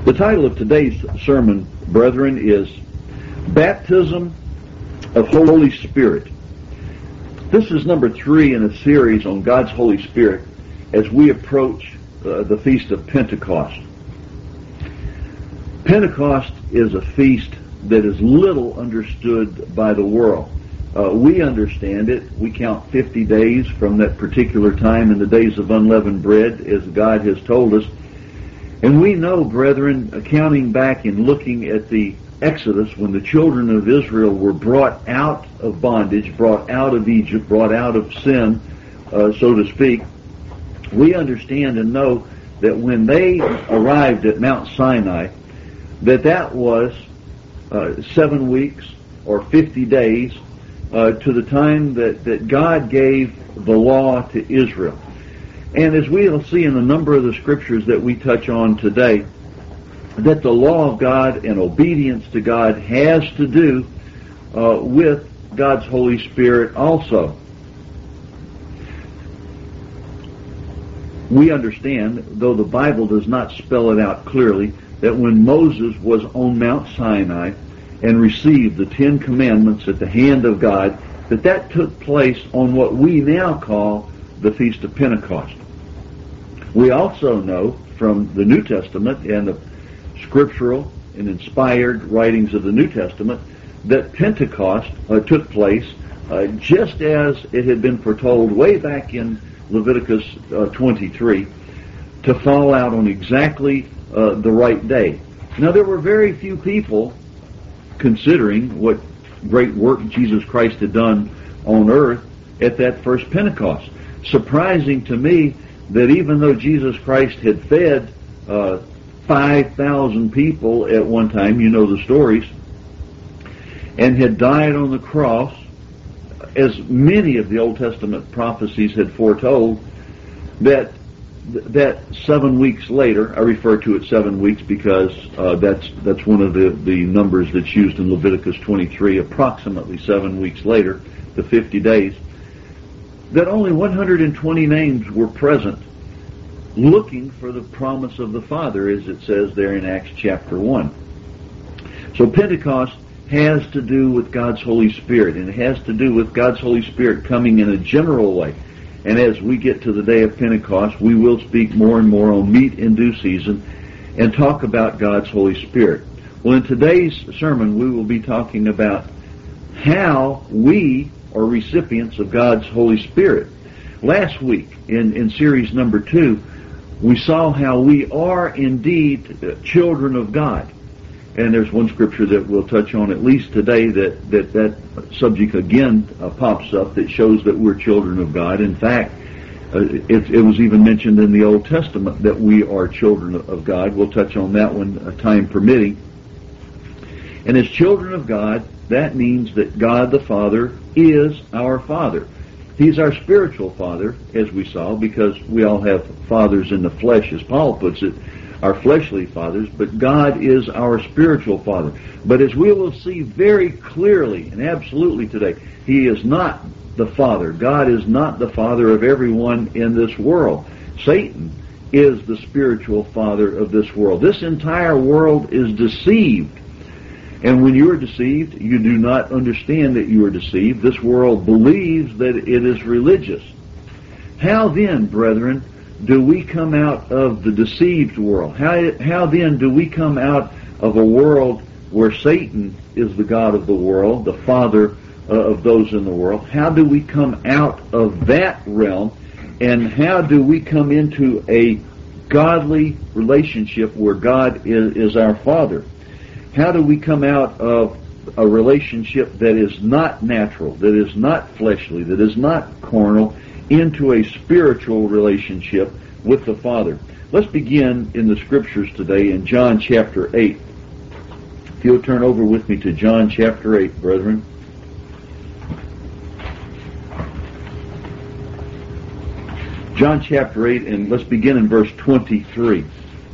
The title of today's sermon, brethren, is Baptism of Holy Spirit. This is number 3 in a series on God's Holy Spirit as we approach the Feast of Pentecost. Pentecost is a feast that is little understood by the world. We understand it. We count 50 days from that particular time in the days of unleavened bread, as God has told us. And we know, brethren, counting back and looking at the Exodus, when the children of Israel were brought out of bondage, brought out of Egypt, brought out of sin, so to speak, we understand and know that when they arrived at Mount Sinai, that was 7 weeks or 50 days to the time that God gave the law to Israel. And as we'll see in a number of the scriptures that we touch on today, that the law of God and obedience to God has to do with God's Holy Spirit also. We understand, though the Bible does not spell it out clearly, that when Moses was on Mount Sinai and received the 10 Commandments at the hand of God, that took place on what we now call the Feast of Pentecost. We also know from the New Testament and the scriptural and inspired writings of the New Testament that Pentecost took place just as it had been foretold way back in Leviticus 23 to fall out on exactly the right day. Now, there were very few people considering what great work Jesus Christ had done on earth at that first Pentecost. Surprising to me that even though Jesus Christ had fed 5,000 people at one time, you know the stories, and had died on the cross, as many of the Old Testament prophecies had foretold, that 7 weeks later, I refer to it 7 weeks because that's one of the numbers that's used in Leviticus 23, approximately 7 weeks later, the 50 days, that only 120 names were present looking for the promise of the Father, as it says there in Acts chapter 1. So Pentecost has to do with God's Holy Spirit, and it has to do with God's Holy Spirit coming in a general way. And as we get to the day of Pentecost, we will speak more and more on meat in due season and talk about God's Holy Spirit. Well, in today's sermon, we will be talking about how we are recipients of God's Holy Spirit. Last week, in series number 2, we saw how we are indeed children of God. And there's one scripture that we'll touch on at least today that subject again pops up that shows that we're children of God. In fact, it was even mentioned in the Old Testament that we are children of God. We'll touch on that one, time permitting. And as children of God, that means that God the Father is our Father. He's our spiritual Father, as we saw, because we all have fathers in the flesh, as Paul puts it, our fleshly fathers, but God is our spiritual Father. But as we will see very clearly and absolutely today, He is not the Father. God is not the Father of everyone in this world. Satan is the spiritual father of this world. This entire world is deceived. And when you are deceived, you do not understand that you are deceived. This world believes that it is religious. How then, brethren, do we come out of the deceived world? How then do we come out of a world where Satan is the god of the world, the father of those in the world? How do we come out of that realm, and how do we come into a godly relationship where God is our Father? How do we come out of a relationship that is not natural, that is not fleshly, that is not carnal, into a spiritual relationship with the Father? Let's begin in the Scriptures today in John chapter 8. If you'll turn over with me to John chapter 8, brethren. John chapter 8, and let's begin in verse 23.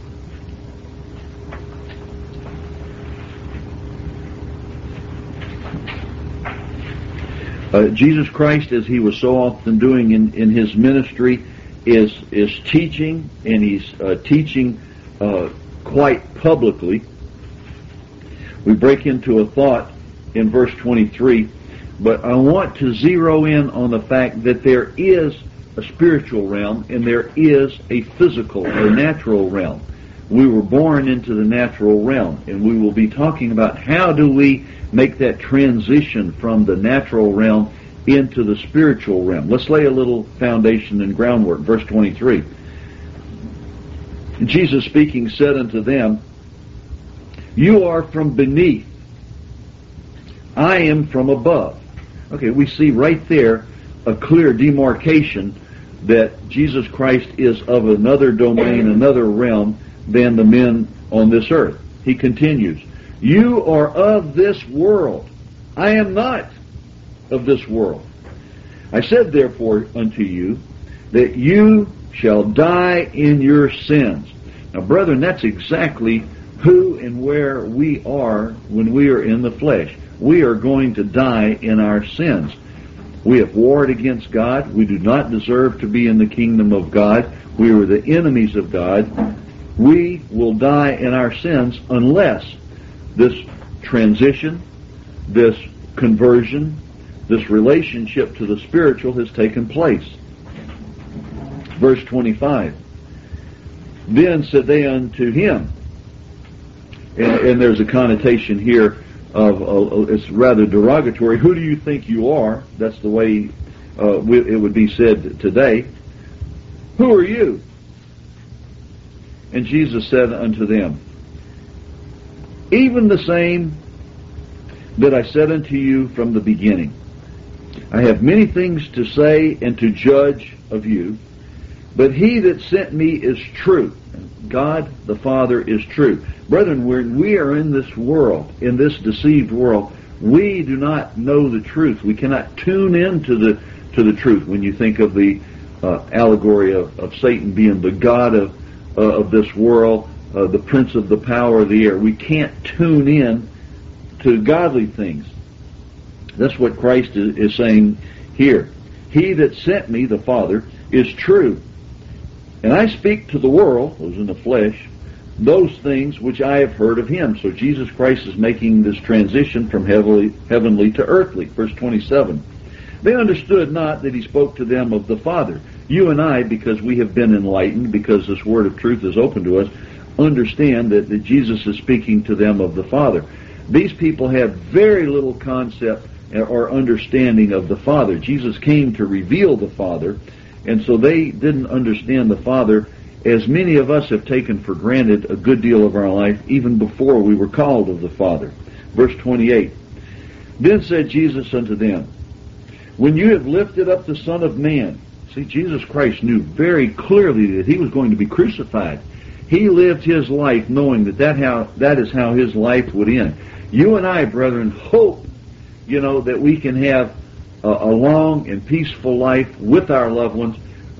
Jesus Christ, as He was so often doing in His ministry, is teaching, and He's teaching quite publicly. We break into a thought in verse 23, but I want to zero in on the fact that there is a spiritual realm and there is a physical or natural realm. We were born into the natural realm, and we will be talking about how do we make that transition from the natural realm into the spiritual realm. Let's lay a little foundation and groundwork. Verse 23. Jesus speaking said unto them, you are from beneath, I am from above. Okay, we see right there a clear demarcation that Jesus Christ is of another domain, another realm than the men on this earth. He continues, you are of this world. I am not of this world. I said therefore unto you that you shall die in your sins. Now, brethren, that's exactly who and where we are when we are in the flesh. We are going to die in our sins. We have warred against God. We do not deserve to be in the kingdom of God. We are the enemies of God. We will die in our sins unless this transition, this conversion, this relationship to the spiritual has taken place. Verse 25. Then said they unto him, and there's a connotation here of it's rather derogatory. Who do you think you are? That's the way it would be said today. Who are you? And Jesus said unto them, even the same that I said unto you from the beginning. I have many things to say and to judge of you, but he that sent me is true. God the Father is true. Brethren, when we are in this world, in this deceived world, we do not know the truth. We cannot tune into the truth. When you think of the allegory of Satan being the god of this world, the prince of the power of the air, we can't tune in to godly things. That's what Christ is saying here. He that sent me, the Father, is true. And I speak to the world, those in the flesh, those things which I have heard of him. So Jesus Christ is making this transition from heavenly to earthly. Verse 27. They understood not that he spoke to them of the Father. You and I, because we have been enlightened, because this word of truth is open to us, understand that Jesus is speaking to them of the Father. These people have very little concept or understanding of the Father. Jesus came to reveal the Father, and so they didn't understand the Father as many of us have taken for granted a good deal of our life, even before we were called of the Father. Verse 28. Then said Jesus unto them, when you have lifted up the Son of Man. See, Jesus Christ knew very clearly that he was going to be crucified. He lived his life knowing that is how his life would end. You and I, brethren, hope, that we can have a long and peaceful life with our loved ones,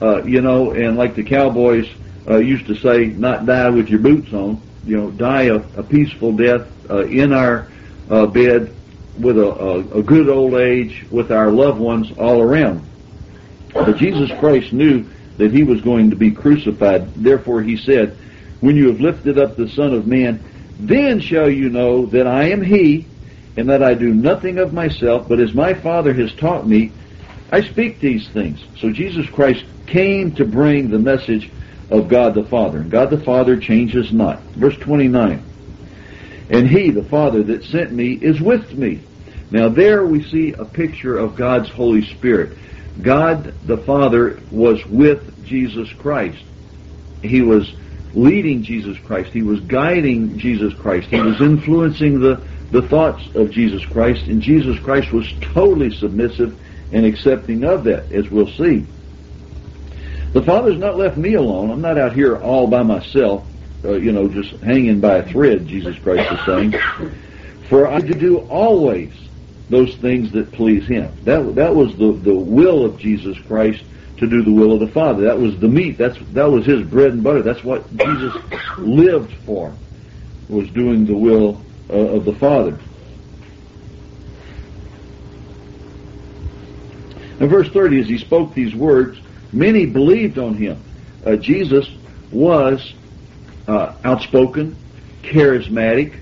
and like the cowboys used to say, not die with your boots on, die a peaceful death in our bed with a good old age with our loved ones all around. But Jesus Christ knew that he was going to be crucified. Therefore he said, when you have lifted up the Son of Man, then shall you know that I am he, and that I do nothing of myself, but as my Father has taught me, I speak these things. So Jesus Christ came to bring the message of God the Father. And God the Father changes not. Verse 29. And he, the Father that sent me, is with me. Now there we see a picture of God's Holy Spirit. God the Father was with Jesus Christ. He was leading Jesus Christ. He was guiding Jesus Christ. He was influencing the thoughts of Jesus Christ, and Jesus Christ was totally submissive and accepting of that, as we'll see. The Father's not left me alone. I'm not out here all by myself, just hanging by a thread, Jesus Christ is saying. For I do always those things that please him. That was the will of Jesus Christ, to do the will of the Father. That was the meat. That was his bread and butter. That's what Jesus lived for, was doing the will of the Father. In verse 30, as he spoke these words, many believed on him. Jesus was outspoken. charismatic,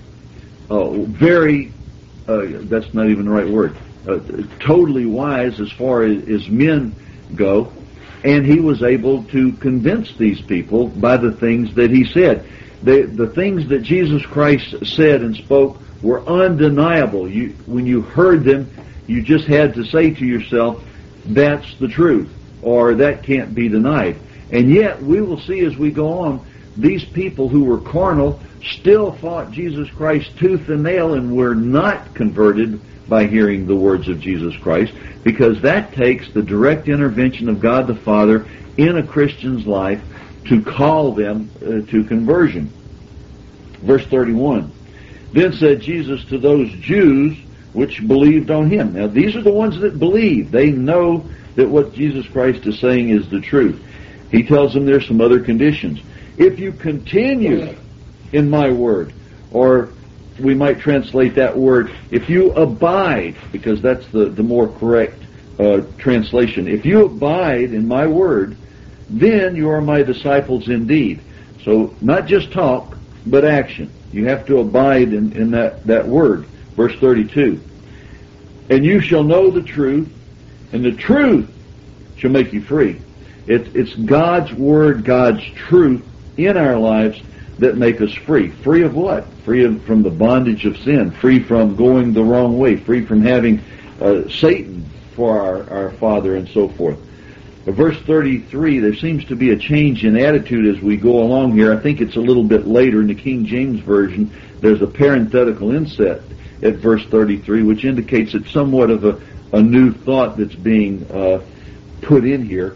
very, that's not even the right word, totally wise as far as men go, and he was able to convince these people by the things that he said. The things that Jesus Christ said and spoke were undeniable. When you heard them, you just had to say to yourself, that's the truth, or that can't be denied. And yet, we will see as we go on, these people who were carnal still fought Jesus Christ tooth and nail and were not converted by hearing the words of Jesus Christ, because that takes the direct intervention of God the Father in a Christian's life to call them to conversion. Verse 31, then said Jesus to those Jews which believed on him. Now these are the ones that believe. They know that what Jesus Christ is saying is the truth. He tells them there's some other conditions. If you continue in my word, or we might translate that word, if you abide, because that's the more correct translation. If you abide in my word, then you are my disciples indeed. So not just talk, but action. You have to abide in that word. Verse 32. And you shall know the truth, and the truth shall make you free. It's God's word, God's truth in our lives that make us free. Free of what? Free from the bondage of sin. Free from going the wrong way. Free from having Satan for our father and so forth. Verse 33, there seems to be a change in attitude as we go along here. I think it's a little bit later in the King James Version. There's a parenthetical inset at verse 33, which indicates it's somewhat of a new thought that's being put in here.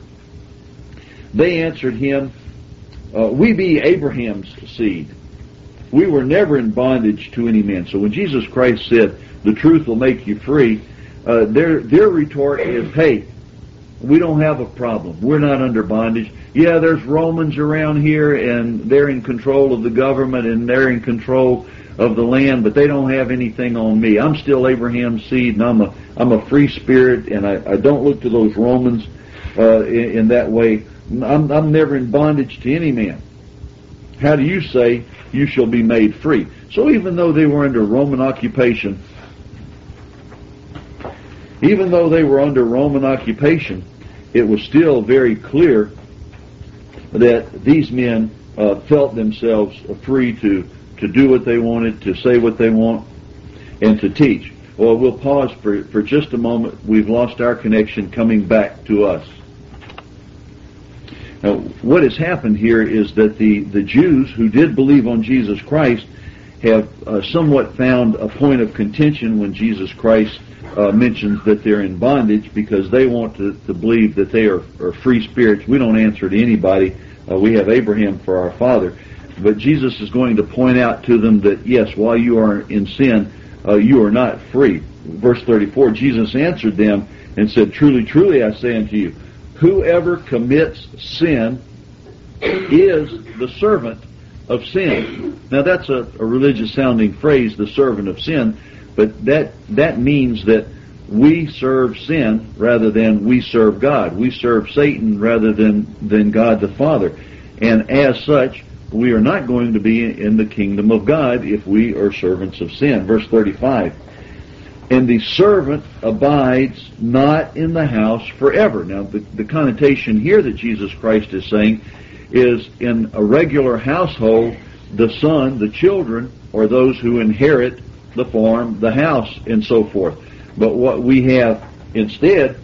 They answered him, we be Abraham's seed. We were never in bondage to any man. So when Jesus Christ said, the truth will make you free, their retort is, hey, we don't have a problem. We're not under bondage. Yeah, there's Romans around here, and they're in control of the government, and they're in control of the land, but they don't have anything on me. I'm still Abraham's seed, and I'm a free spirit, and I don't look to those Romans in that way. I'm never in bondage to any man. How do you say you shall be made free? So even though they were under Roman occupation, it was still very clear that these men felt themselves free to do what they wanted, to say what they want, and to teach. Well, we'll pause for just a moment. We've lost our connection coming back to us. Now, what has happened here is that the Jews who did believe on Jesus Christ have somewhat found a point of contention when Jesus Christ mentions that they're in bondage, because they want to believe that they are free spirits. We don't answer to anybody. We have Abraham for our father. But Jesus is going to point out to them that, yes, while you are in sin, you are not free. Verse 34, Jesus answered them and said, truly, truly, I say unto you, whoever commits sin is the servant of sin. Now that's a religious sounding phrase, the servant of sin, but that means that we serve sin rather than we serve God. We serve Satan rather than God the Father. And as such, we are not going to be in the kingdom of God if we are servants of sin. Verse 35. And the servant abides not in the house forever. Now, the connotation here that Jesus Christ is saying is in a regular household, the son, the children, are those who inherit the farm, the house, and so forth. But what we have instead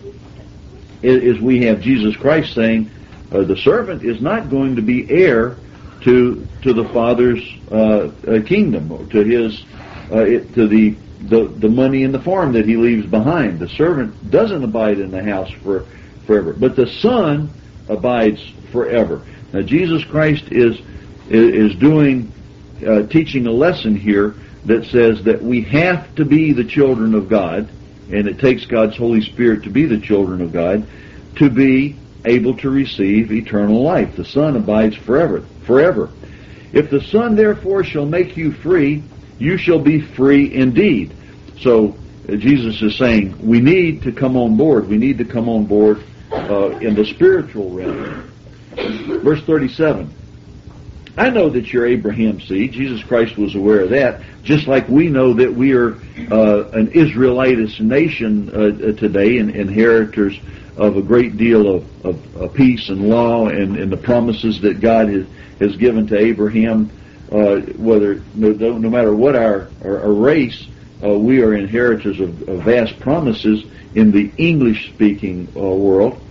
is we have Jesus Christ saying the servant is not going to be heir to the Father's kingdom, or to his to the money in the farm that he leaves behind. The servant doesn't abide in the house forever, but the Son abides forever. Now Jesus Christ is doing teaching a lesson here that says that we have to be the children of God, and it takes God's Holy Spirit to be the children of God, to be able to receive eternal life. The Son abides forever. If the Son therefore shall make you free, you shall be free indeed. So Jesus is saying we need to come on board. We need to come on board in the spiritual realm. Verse 37. I know that you're Abraham's seed. Jesus Christ was aware of that, just like we know that we are an Israelitish nation today, and inheritors of a great deal of peace and law and the promises that God has given to Abraham. Whether no matter what our race, we are inheritors of vast promises in the English-speaking world.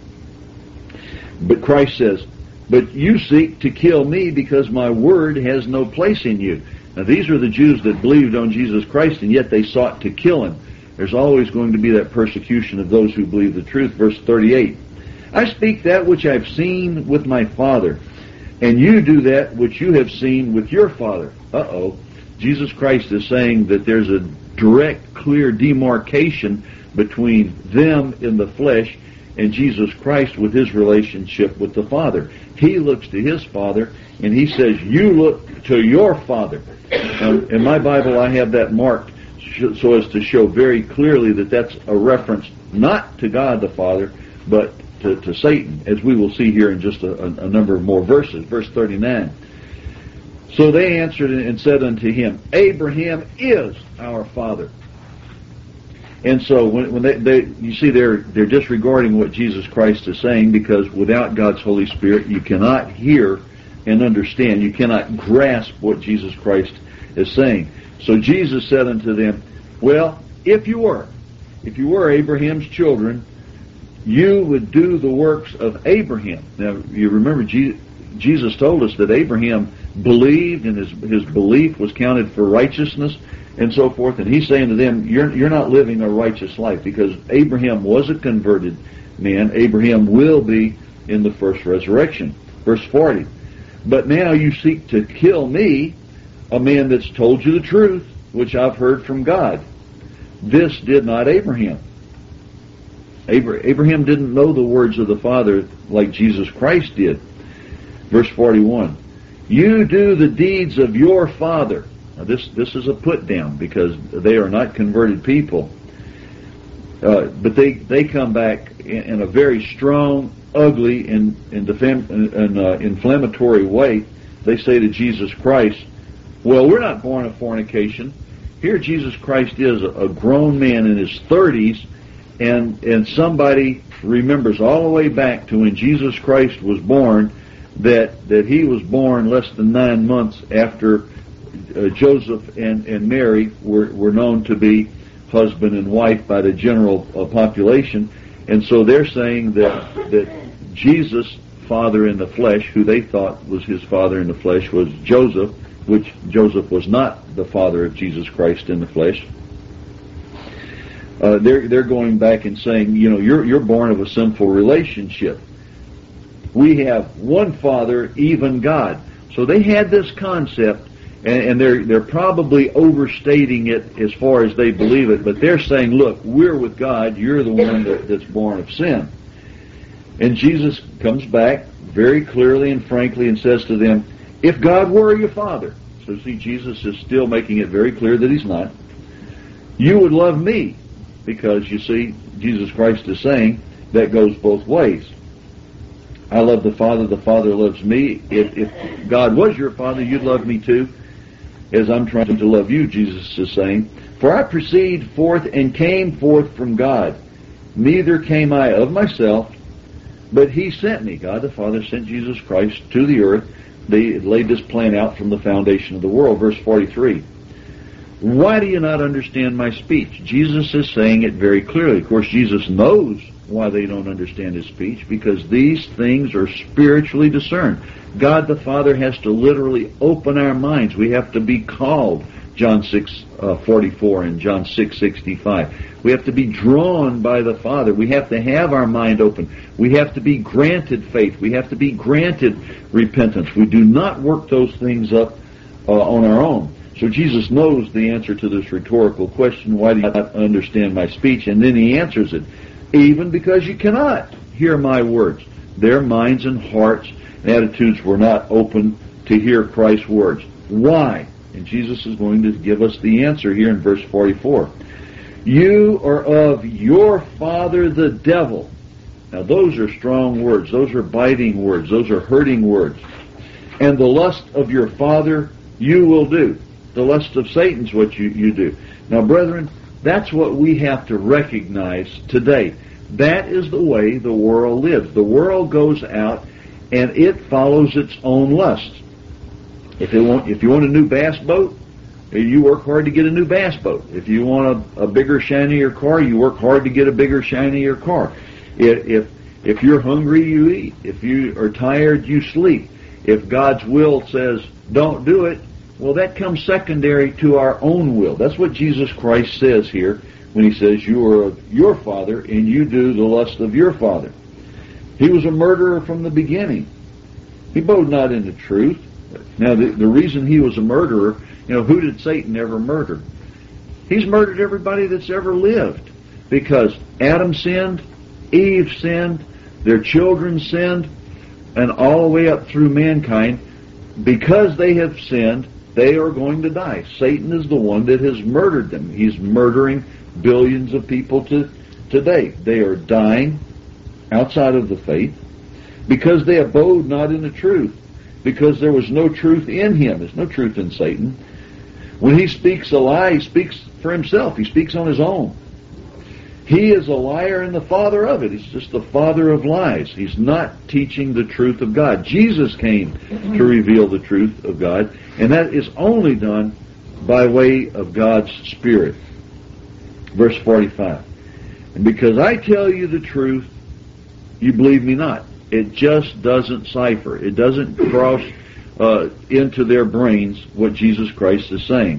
But Christ says, "But you seek to kill me because my word has no place in you." Now these are the Jews that believed on Jesus Christ, and yet they sought to kill him. There's always going to be that persecution of those who believe the truth. Verse 38, "I speak that which I've seen with my Father, and you do that which you have seen with your father." Jesus Christ is saying that there's a direct, clear demarcation between them in the flesh and Jesus Christ with his relationship with the Father. He looks to his Father, and he says, "You look to your Father." In my Bible, I have that marked so as to show very clearly that that's a reference not to God the Father, but to Satan, as we will see here in just a number of more verses. Verse 39. "So they answered and said unto him, Abraham is our father." And so when they you see they're disregarding what Jesus Christ is saying, because without God's Holy Spirit you cannot hear and understand. You cannot grasp what Jesus Christ is saying. So Jesus said unto them, "Well, if you were Abraham's children, you would do the works of Abraham." Now you remember Jesus told us that Abraham believed, and his belief was counted for righteousness and so forth. And he's saying to them, you're not living a righteous life, because Abraham was a converted man. Abraham will be in the first resurrection. Verse 40. "But now you seek to kill me, a man that's told you the truth, which I've heard from God. This did not Abraham." Abraham didn't know the words of the Father like Jesus Christ did. Verse 41. "You do the deeds of your father." Now this is a put down, because they are not converted people. But they come back in a very strong, ugly, and inflammatory way. They say to Jesus Christ, "Well, we're not born of fornication." Here Jesus Christ is a grown man in his 30s, and somebody remembers all the way back to when Jesus Christ was born that he was born less than 9 months after Joseph and Mary were known to be husband and wife by the general population. And so they're saying that Jesus' father in the flesh, who they thought was his father in the flesh, was Joseph, which Joseph was not the father of Jesus Christ in the flesh. They're going back and saying, you're born of a sinful relationship. We have one Father, even God. So they had this concept, and they're probably overstating it as far as they believe it, but they're saying, look, we're with God, you're the one that's born of sin. And Jesus comes back very clearly and frankly and says to them, "If God were your Father," so see, Jesus is still making it very clear that he's not, "you would love me," because you see, Jesus Christ is saying that goes both ways. I love the Father loves me. If God was your Father, you'd love me too, as I'm trying to love you, Jesus is saying. "For I proceed forth and came forth from God. Neither came I of myself, but he sent me." God the Father sent Jesus Christ to the earth. They laid this plan out from the foundation of the world. Verse 43. "Why do you not understand my speech?" Jesus is saying it very clearly. Of course, Jesus knows why they don't understand his speech, because these things are spiritually discerned. God the Father has to literally open our minds. We have to be called, John 6:44 and John 6:65. We have to be drawn by the Father. We have to have our mind open. We have to be granted faith. We have to be granted repentance. We do not work those things up on our own. So Jesus knows the answer to this rhetorical question, "Why do you not understand my speech?" And then he answers it, "Even because you cannot hear my words." Their minds and hearts and attitudes were not open to hear Christ's words. Why? And Jesus is going to give us the answer here in verse 44. "You are of your father the devil." Now those are strong words. Those are biting words. Those are hurting words. and the lust of your father you will do. The lust of Satan's what you do. Now, brethren, that's what we have to recognize today. That is the way the world lives. The world goes out and it follows its own lusts. If you want a new bass boat, you work hard to get a new bass boat. If you want a bigger, shinier car, you work hard to get a bigger, shinier car. If you're hungry, you eat. If you are tired, you sleep. If God's will says don't do it, well, that comes secondary to our own will. That's what Jesus Christ says here when he says you are of your father and you do the lust of your father. He was a murderer from the beginning. He abode not in the truth. Now, the reason he was a murderer, who did Satan ever murder? He's murdered everybody that's ever lived. Because Adam sinned, Eve sinned, their children sinned, and all the way up through mankind. Because they have sinned, they are going to die. Satan is the one that has murdered them. He's murdering billions of people today. They are dying outside of the faith because they abode not in the truth, because there was no truth in him. There's no truth in Satan. When he speaks a lie, he speaks for himself. He speaks on his own. He is a liar and the father of it. He's just the father of lies. He's not teaching the truth of God. Jesus came to reveal the truth of God, and that is only done by way of God's Spirit. Verse 45. And because I tell you the truth, you believe me not. It just doesn't cipher. It doesn't cross into their brains what Jesus Christ is saying.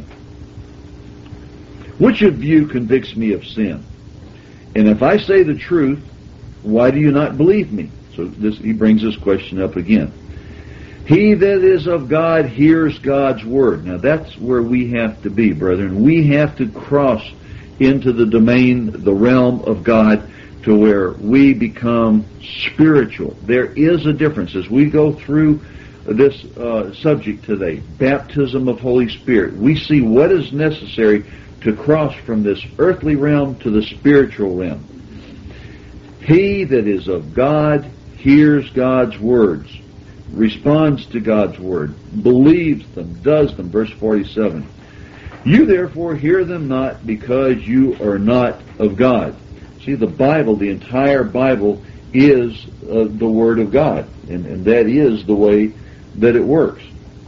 Which of you convicts me of sin? And if I say the truth, why do you not believe me? So he brings this question up again. He that is of God hears God's word. Now that's where we have to be, brethren. We have to cross into the domain, the realm of God, to where we become spiritual. There is a difference. As we go through this subject today, baptism of Holy Spirit, we see what is necessary to cross from this earthly realm to the spiritual realm. He that is of God hears God's words, responds to God's word, believes them, does them. Verse 47. You therefore hear them not, because you are not of God. See, the Bible, the entire Bible, is the Word of God, and that is the way that it works.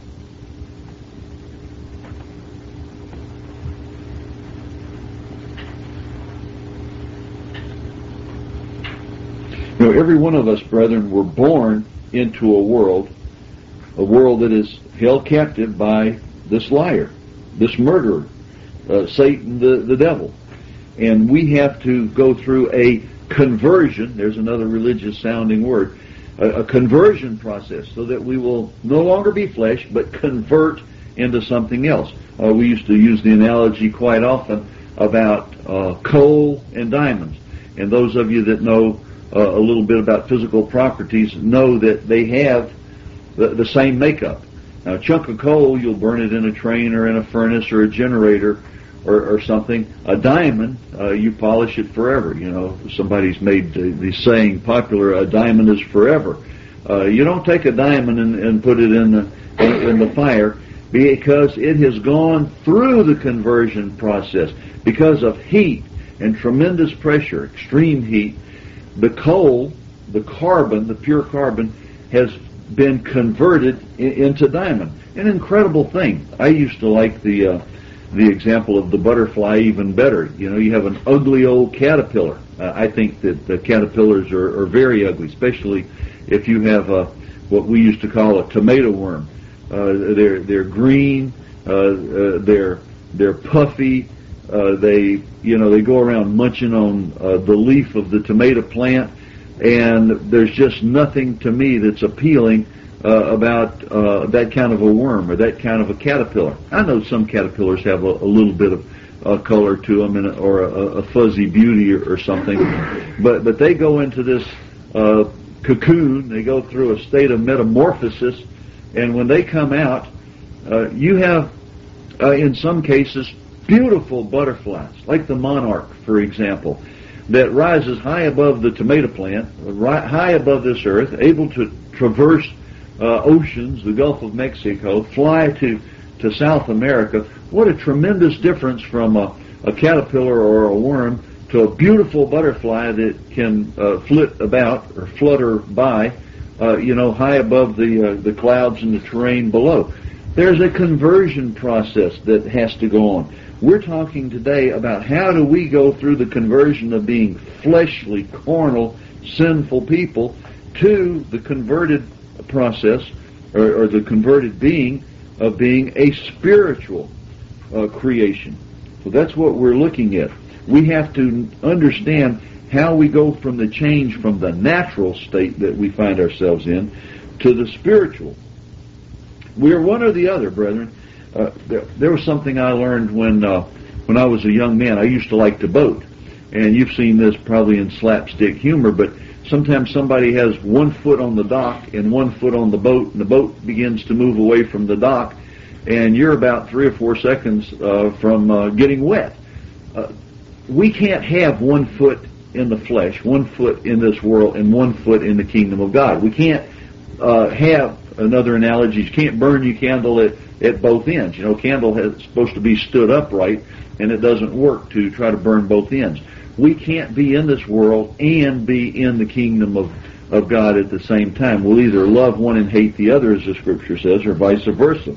Every one of us, brethren, were born into a world that is held captive by this liar, this murderer, Satan, the devil. And we have to go through a conversion, there's another religious sounding word, a conversion process, so that we will no longer be flesh, but convert into something else. We used to use the analogy quite often about coal and diamonds. And those of you that know a little bit about physical properties know that they have the same makeup. Now, a chunk of coal, you'll burn it in a train or in a furnace or a generator or something. A diamond, you polish it forever. Somebody's made the saying popular, a diamond is forever. You don't take a diamond and put it in the fire, because it has gone through the conversion process. Because of heat and tremendous pressure, extreme heat, the coal, the carbon, the pure carbon, has been converted into diamond. An incredible thing. I used to like the example of the butterfly even better. You have an ugly old caterpillar. I think that the caterpillars are very ugly, especially if you have what we used to call a tomato worm. They're green. They're puffy. They go around munching on the leaf of the tomato plant, and there's just nothing to me that's appealing about that kind of a worm or that kind of a caterpillar. I know some caterpillars have a little bit of color to them, or a fuzzy beauty or something, but they go into this cocoon. They go through a state of metamorphosis, and when they come out, you have in some cases beautiful butterflies, like the monarch, for example, that rises high above the tomato plant, high above this earth, able to traverse oceans, the Gulf of Mexico, fly to South America. What a tremendous difference from a caterpillar or a worm to a beautiful butterfly that can flit about or flutter by, high above the clouds and the terrain below. There's a conversion process that has to go on. We're talking today about how do we go through the conversion of being fleshly, carnal, sinful people to the converted process or the converted being of being a spiritual creation. So that's what we're looking at. We have to understand how we go from the change from the natural state that we find ourselves in to the spiritual. We are one or the other, brethren. There was something I learned when I was a young man. I used to like to boat. And you've seen this probably in slapstick humor, but sometimes somebody has 1 foot on the dock and 1 foot on the boat, and the boat begins to move away from the dock, and you're about 3 or 4 seconds from getting wet. We can't have 1 foot in the flesh, 1 foot in this world, and 1 foot in the kingdom of God. We can't have, another analogy, you can't burn your candle at both ends. Candle is supposed to be stood upright, and it doesn't work to try to burn both ends. We can't be in this world and be in the kingdom of God at the same time. We'll either love one and hate the other, as the Scripture says, or vice versa.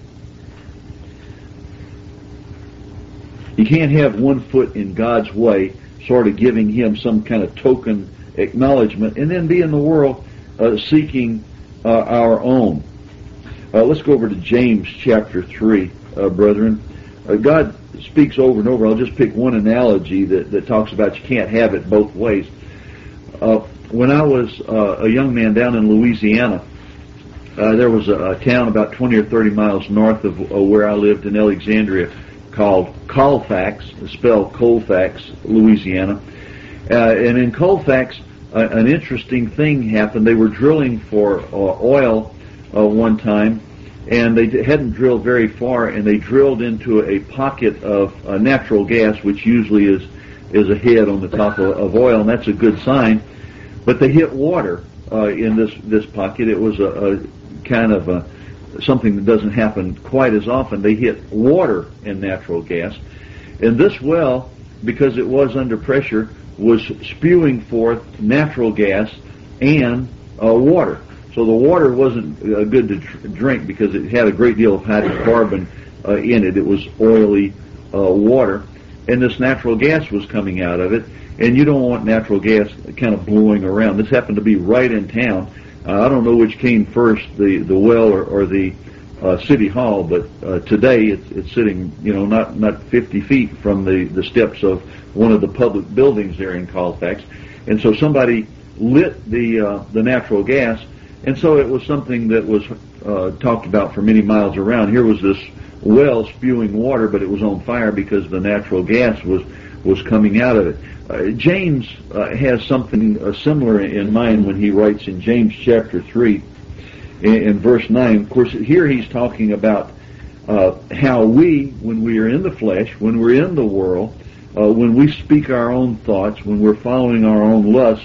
You can't have 1 foot in God's way, sort of giving Him some kind of token acknowledgement, and then be in the world seeking our own. Let's go over to James chapter 3, brethren. God speaks over and over. I'll just pick one analogy that talks about you can't have it both ways. When I was a young man down in Louisiana, there was a town about 20 or 30 miles north of where I lived in Alexandria called Colfax, spelled Colfax, Louisiana. And in Colfax, an interesting thing happened. They were drilling for oil one time, and they hadn't drilled very far, and they drilled into a pocket of natural gas, which usually is a head on the top of oil, and that's a good sign. But they hit water in this pocket. It was a kind of something that doesn't happen quite as often. They hit water and natural gas, and this well, because it was under pressure, was spewing forth natural gas and water. So the water wasn't good to drink because it had a great deal of hydrocarbon in it. It was oily water. And this natural gas was coming out of it. And you don't want natural gas kind of blowing around. This happened to be right in town. I don't know which came first, the well or the city hall, but today it's sitting, not 50 feet from the steps of one of the public buildings there in Colfax. And so somebody lit the natural gas, and so it was something that was talked about for many miles around. Here was this well spewing water, but it was on fire because the natural gas was coming out of it. James has something similar in mind when he writes in James chapter 3 in verse 9. Of course, here he's talking about how we, when we are in the flesh, when we're in the world, when we speak our own thoughts, when we're following our own lusts,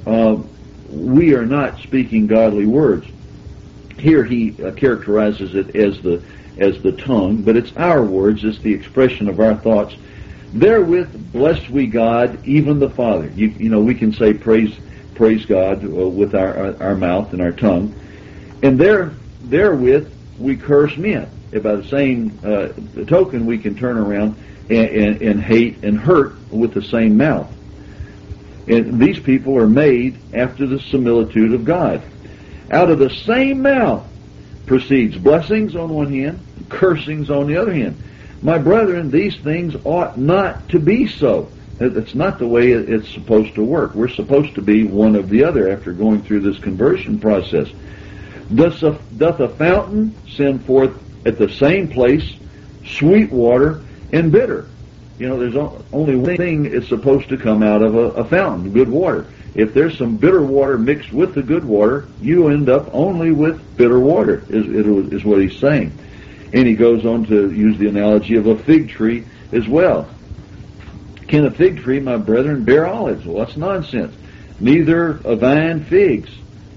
we are not speaking godly words. Here he characterizes it as the tongue, but it's our words, it's the expression of our thoughts. Therewith bless we God, even the Father. We can say praise God with our mouth and our tongue. And therewith we curse men. By the same token, we can turn around and hate and hurt with the same mouth. And these people are made after the similitude of God. Out of the same mouth proceeds blessings on one hand, cursings on the other hand. My brethren, these things ought not to be so. It's not the way it's supposed to work. We're supposed to be one of the other after going through this conversion process. Doth a fountain send forth at the same place sweet water and bitter? There's only one thing is supposed to come out of a fountain, good water. If there's some bitter water mixed with the good water, you end up only with bitter water, is what he's saying. And he goes on to use the analogy of a fig tree as well. Can a fig tree, my brethren, bear olives? Well, that's nonsense. Neither a vine figs.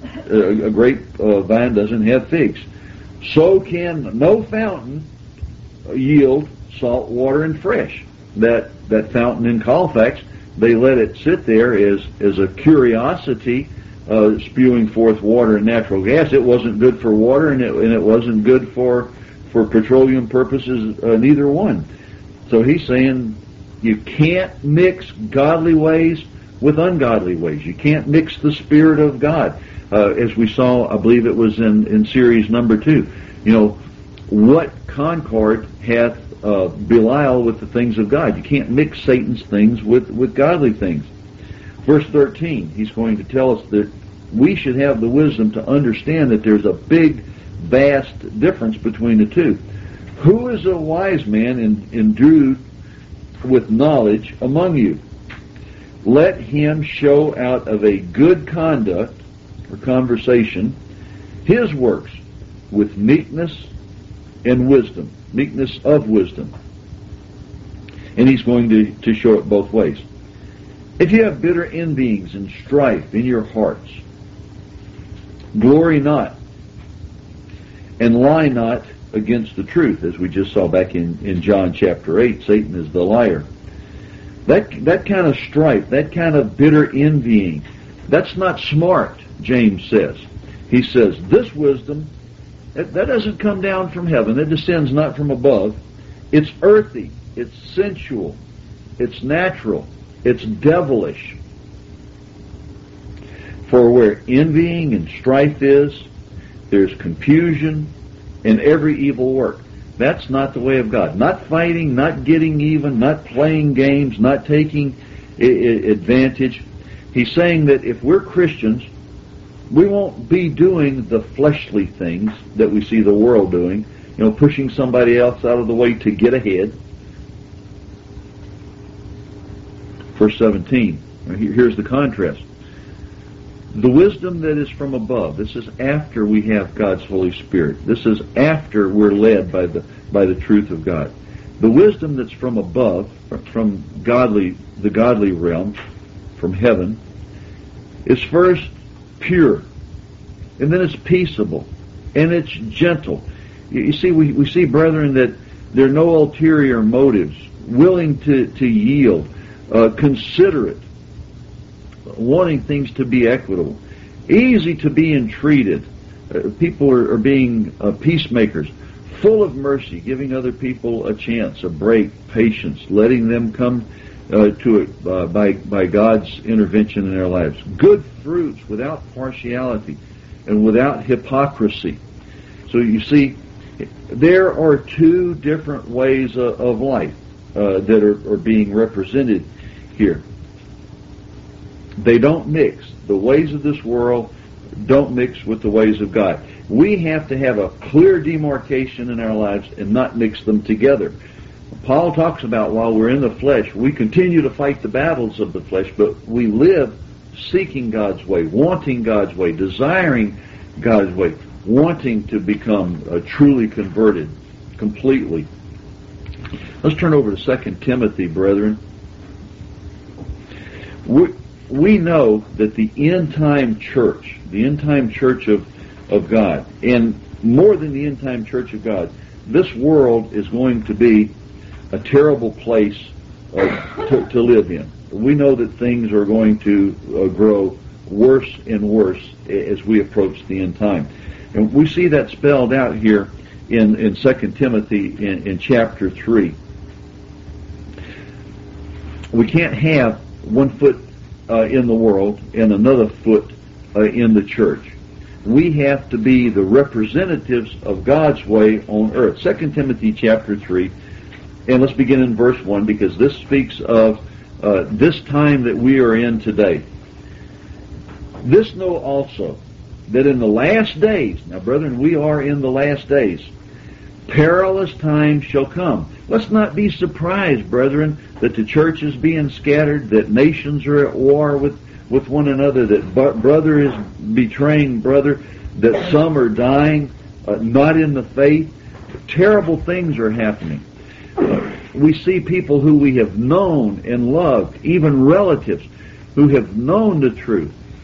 A grapevine doesn't have figs. So can no fountain yield salt water and fresh. That fountain in Colfax, they let it sit there as a curiosity, spewing forth water and natural gas. It wasn't good for water, and it wasn't good for petroleum purposes, neither one. So he's saying you can't mix godly ways with ungodly ways. You can't mix the Spirit of God. As we saw, I believe it was in series number 2. What concord hath Belial with the things of God? You can't mix Satan's things with godly things. Verse 13, he's going to tell us that we should have the wisdom to understand that there's a big, vast difference between the two. Who is a wise man endued with knowledge among you? Let him show out of a good conduct or conversation his works with meekness and wisdom, meekness of wisdom. And he's going to show it both ways. If you have bitter envyings and strife in your hearts, glory not, and lie not against the truth, as we just saw back in John chapter 8. Satan is the liar. That kind of strife, that kind of bitter envying, that's not smart, James says. He says, this wisdom, that doesn't come down from heaven. It descends not from above. It's earthy. It's sensual. It's natural. It's devilish. For where envying and strife is, there's confusion and every evil work. That's not the way of God. Not fighting, not getting even, not playing games, not taking advantage. He's saying that if we're Christians, we won't be doing the fleshly things that we see the world doing, pushing somebody else out of the way to get ahead. Verse 17, here's the contrast. The wisdom that is from above, this is after we have God's Holy Spirit. This is after we're led by the truth of God. The wisdom that's from above, from the godly realm, from heaven, is first pure, and then it's peaceable, and it's gentle. You see, we see, brethren, that there are no ulterior motives, willing to yield, considerate, wanting things to be equitable, easy to be entreated. People are being peacemakers, full of mercy, giving other people a chance, a break, patience, letting them come to it by God's intervention in their lives. Good fruits without partiality and without hypocrisy. So you see, there are two different ways of life that are being represented here. They don't mix. The ways of this world don't mix with the ways of God. We have to have a clear demarcation in our lives and not mix them together. Paul talks about while we're in the flesh, we continue to fight the battles of the flesh, but we live seeking God's way, wanting God's way, desiring God's way, wanting to become truly converted completely. Let's turn over to 2 Timothy, brethren. We know that the end-time church, of God, and more than the end-time church of God, this world is going to be a terrible place to live in. We know that things are going to grow worse and worse as we approach the end time. And we see that spelled out here in 2 Timothy in chapter 3. We can't have one foot in the world and another foot in the church. We have to be the representatives of God's way on earth. 2 Timothy chapter 3, and let's begin in verse 1, because this speaks of this time that we are in today. This know also, that in the last days, now brethren, we are in the last days, perilous times shall come. Let's not be surprised, brethren, that the church is being scattered, that nations are at war with one another, that brother is betraying brother, that some are dying, not in the faith. Terrible things are happening. We see people who we have known and loved, even relatives who have known the truth,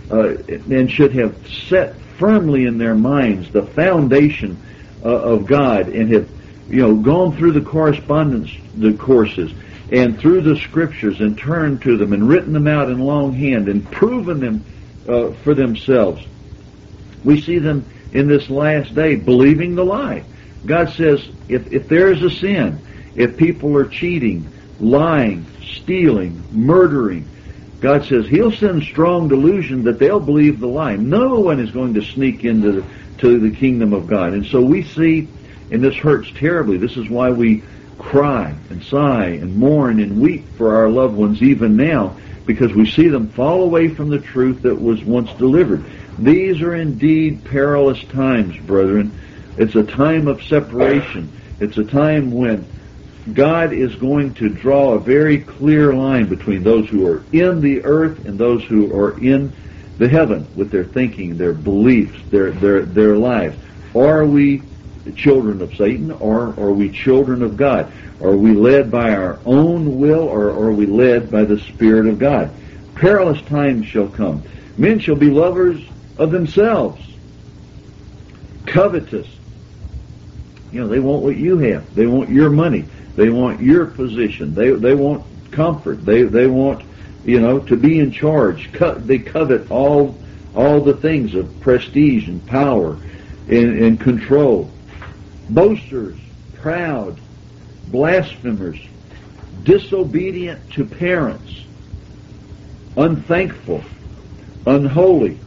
and should have set firmly in their minds the foundation of God, and have gone through the correspondence, the courses, and through the scriptures, and turned to them and written them out in longhand and proven them for themselves. We see them in this last day believing the lie. God says if there is a sin, if people are cheating, lying, stealing, murdering, God says He'll send strong delusion that they'll believe the lie. No one is going to sneak into the kingdom of God. And so we see, and this hurts terribly, this is why we cry and sigh and mourn and weep for our loved ones even now, because we see them fall away from the truth that was once delivered. These are indeed perilous times, brethren. It's a time of separation. It's a time when God is going to draw a very clear line between those who are in the earth and those who are in the heaven with their thinking, their beliefs, their lives. Are we children of Satan, or are we children of God? Are we led by our own will, or are we led by the Spirit of God? Perilous times shall come. Men shall be lovers of themselves, covetous. They want what you have. They want your money. They want your position. They want comfort. They want to be in charge. They covet all the things of prestige and power and control. Boasters, proud, blasphemers, disobedient to parents, unthankful, unholy,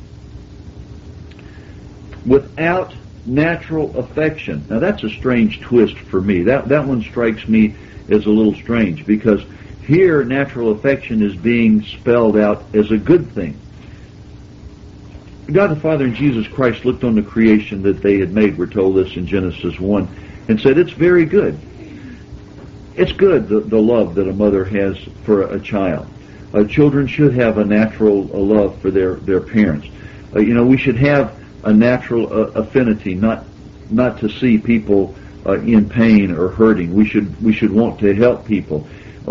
without natural affection. Now that's a strange twist for me. That one strikes me as a little strange, because here natural affection is being spelled out as a good thing. God the Father and Jesus Christ looked on the creation that they had made, we're told this in Genesis 1, and said, it's very good. It's good, the love that a mother has for a child. Children should have a natural love for their parents. We should have a natural affinity, not to see people in pain or hurting. We should want to help people.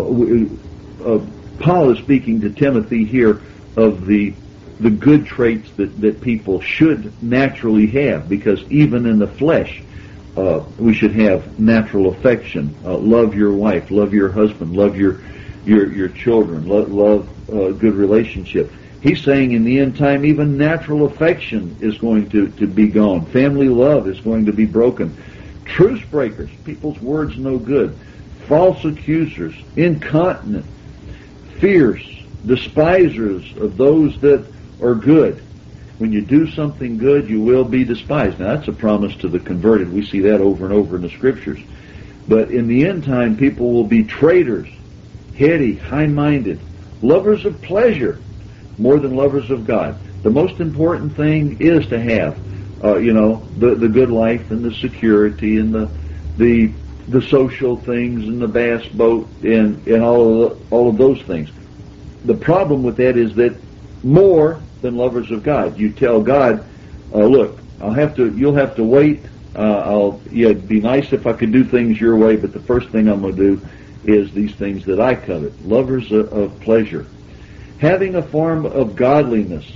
Paul is speaking to Timothy here of the good traits that people should naturally have, because even in the flesh we should have natural affection. Love your wife, love your husband, love your children, love good relationship. He's saying in the end time, even natural affection is going to be gone. Family love is going to be broken. Truce breakers, people's words no good. False accusers, incontinent, fierce, despisers of those that are good. When you do something good, you will be despised. Now that's a promise to the converted. We see that over and over in the Scriptures. But in the end time, people will be traitors, heady, high-minded, lovers of pleasure more than lovers of God. The most important thing is to have, the good life and the security and the social things and the bass boat and all of those things. The problem with that is that more than lovers of God. You tell God, look, you'll have to wait. It'd be nice if I could do things your way, but the first thing I'm going to do is these things that I covet. Lovers of pleasure. Having a form of godliness.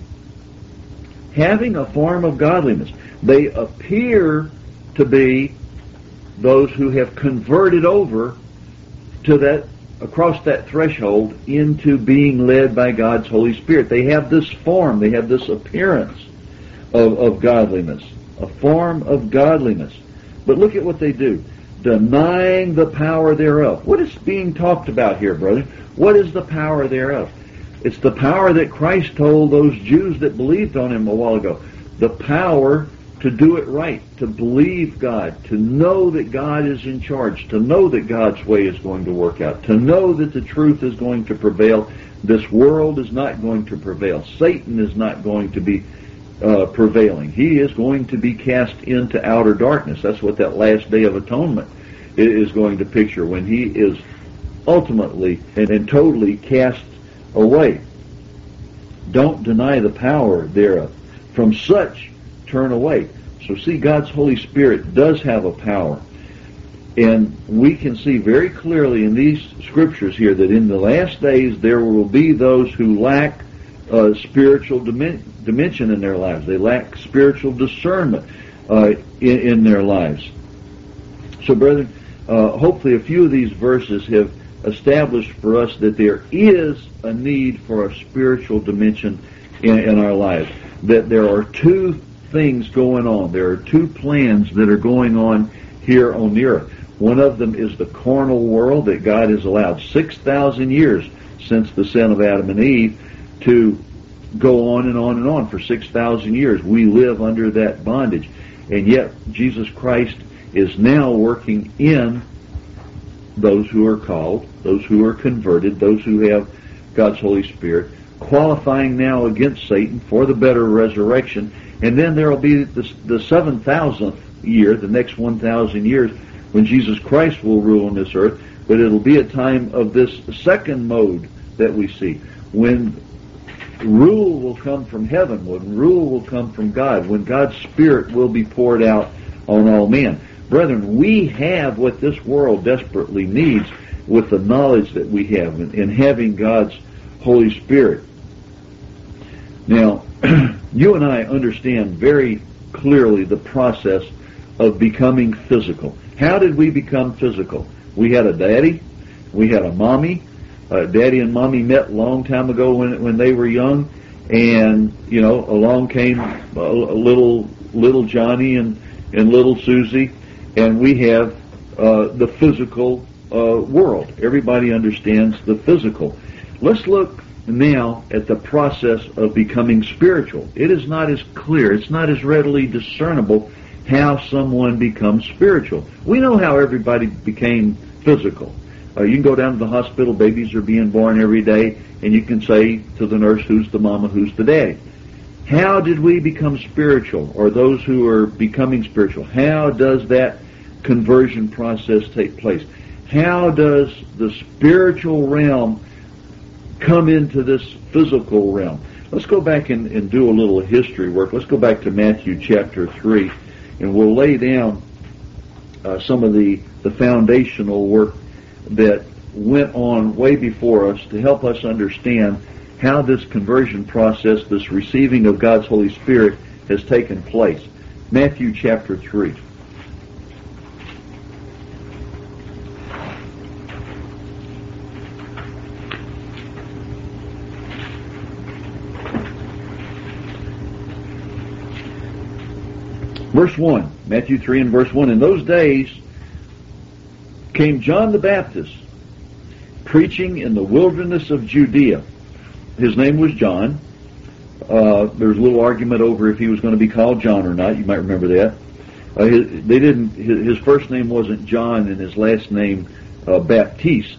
Having a form of godliness. They appear to be those who have converted over to that, across that threshold into being led by God's Holy Spirit. They have this form, they have this appearance of godliness, a form of godliness. But look at what they do. Denying the power thereof. What is being talked about here, brother? What is the power thereof? It's the power that Christ told those Jews that believed on Him a while ago. The power to do it right, to believe God, to know that God is in charge, to know that God's way is going to work out, to know that the truth is going to prevail. This world is not going to prevail. Satan is not going to be prevailing. He is going to be cast into outer darkness. That's what that last day of atonement is going to picture, when he is ultimately and totally cast away. Don't deny the power thereof. From such turn away. So see, God's Holy Spirit does have a power. And we can see very clearly in these scriptures here that in the last days there will be those who lack spiritual dimension in their lives. They lack spiritual discernment in their lives. So, brethren, hopefully a few of these verses have established for us that there is a need for a spiritual dimension in our lives. That there are two things going on. There are two plans that are going on here on the earth. One of them is the carnal world that God has allowed 6,000 years since the sin of Adam and Eve to go on and on and on for 6,000 years. We live under that bondage. And yet Jesus Christ is now working in those who are called, those who are converted, those who have God's Holy Spirit, qualifying now against Satan for the better resurrection. And then there will be the 7,000th year, the next 1,000 years, when Jesus Christ will rule on this earth. But it'll be a time of this second mode that we see, when rule will come from heaven, when rule will come from God, when God's Spirit will be poured out on all men. Brethren, we have what this world desperately needs with the knowledge that we have in having God's Holy Spirit. Now, you and I understand very clearly the process of becoming physical. How did we become physical? We had a daddy, we had a mommy. Daddy and mommy met a long time ago when they were young, and along came little Johnny and little Susie, and we have the physical world. Everybody understands the physical. Let's look now at the process of becoming spiritual. It is not as clear, it's not as readily discernible how someone becomes spiritual. We know how everybody became physical. You can go down to the hospital, babies are being born every day, and you can say to the nurse, who's the mama, who's the daddy. How did we become spiritual, or those who are becoming spiritual? How does that conversion process take place? How does the spiritual realm come into this physical realm? Let's go back and do a little history work. Let's go back to Matthew chapter 3, and we'll lay down some of the foundational work that went on way before us to help us understand how this conversion process, this receiving of God's Holy Spirit, has taken place. Matthew chapter 3. Verse 1, Matthew 3 and verse 1. In those days came John the Baptist, preaching in the wilderness of Judea. His name was John. There's a little argument over if he was going to be called John or not. You might remember that. His first name wasn't John, and his last name Baptiste.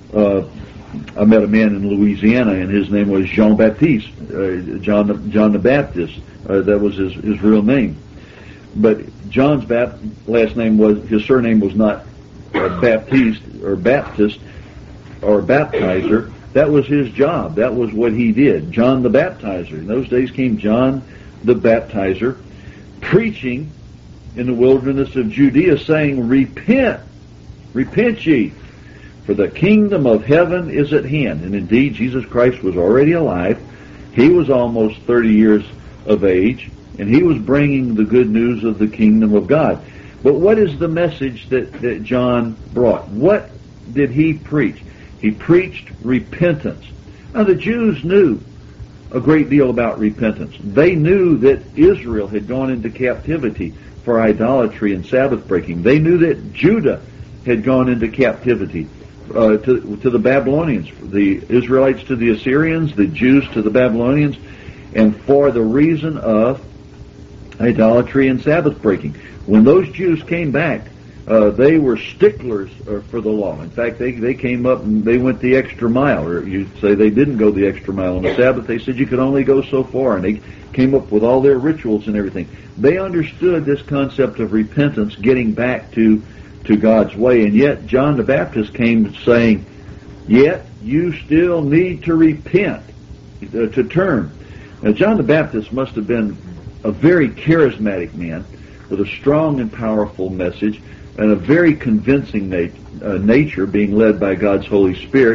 I met a man in Louisiana, and his name was Jean Baptiste, John the Baptist. That was his real name. But John's last name his surname was not Baptiste or Baptist or baptizer. That was his job. That was what he did. John the Baptizer. In those days came John the Baptizer, preaching in the wilderness of Judea, saying, Repent, repent ye, for the kingdom of heaven is at hand. And indeed, Jesus Christ was already alive. He was almost 30 years of age, and he was bringing the good news of the kingdom of God. But what is the message that John brought? What did he preach? He preached repentance. Now, the Jews knew a great deal about repentance. They knew that Israel had gone into captivity for idolatry and Sabbath breaking. They knew that Judah had gone into captivity to the Babylonians, the Israelites to the Assyrians, the Jews to the Babylonians, and for the reason of idolatry and Sabbath breaking. When those Jews came back, they were sticklers for the law. In fact, they came up and they went the extra mile, or you say they didn't go the extra mile on the Sabbath. They said you could only go so far, and they came up with all their rituals and everything. They understood this concept of repentance, getting back to God's way, and yet John the Baptist came saying, yet you still need to repent, to turn. Now, John the Baptist must have been a very charismatic man with a strong and powerful message and a very convincing nature, being led by God's Holy Spirit.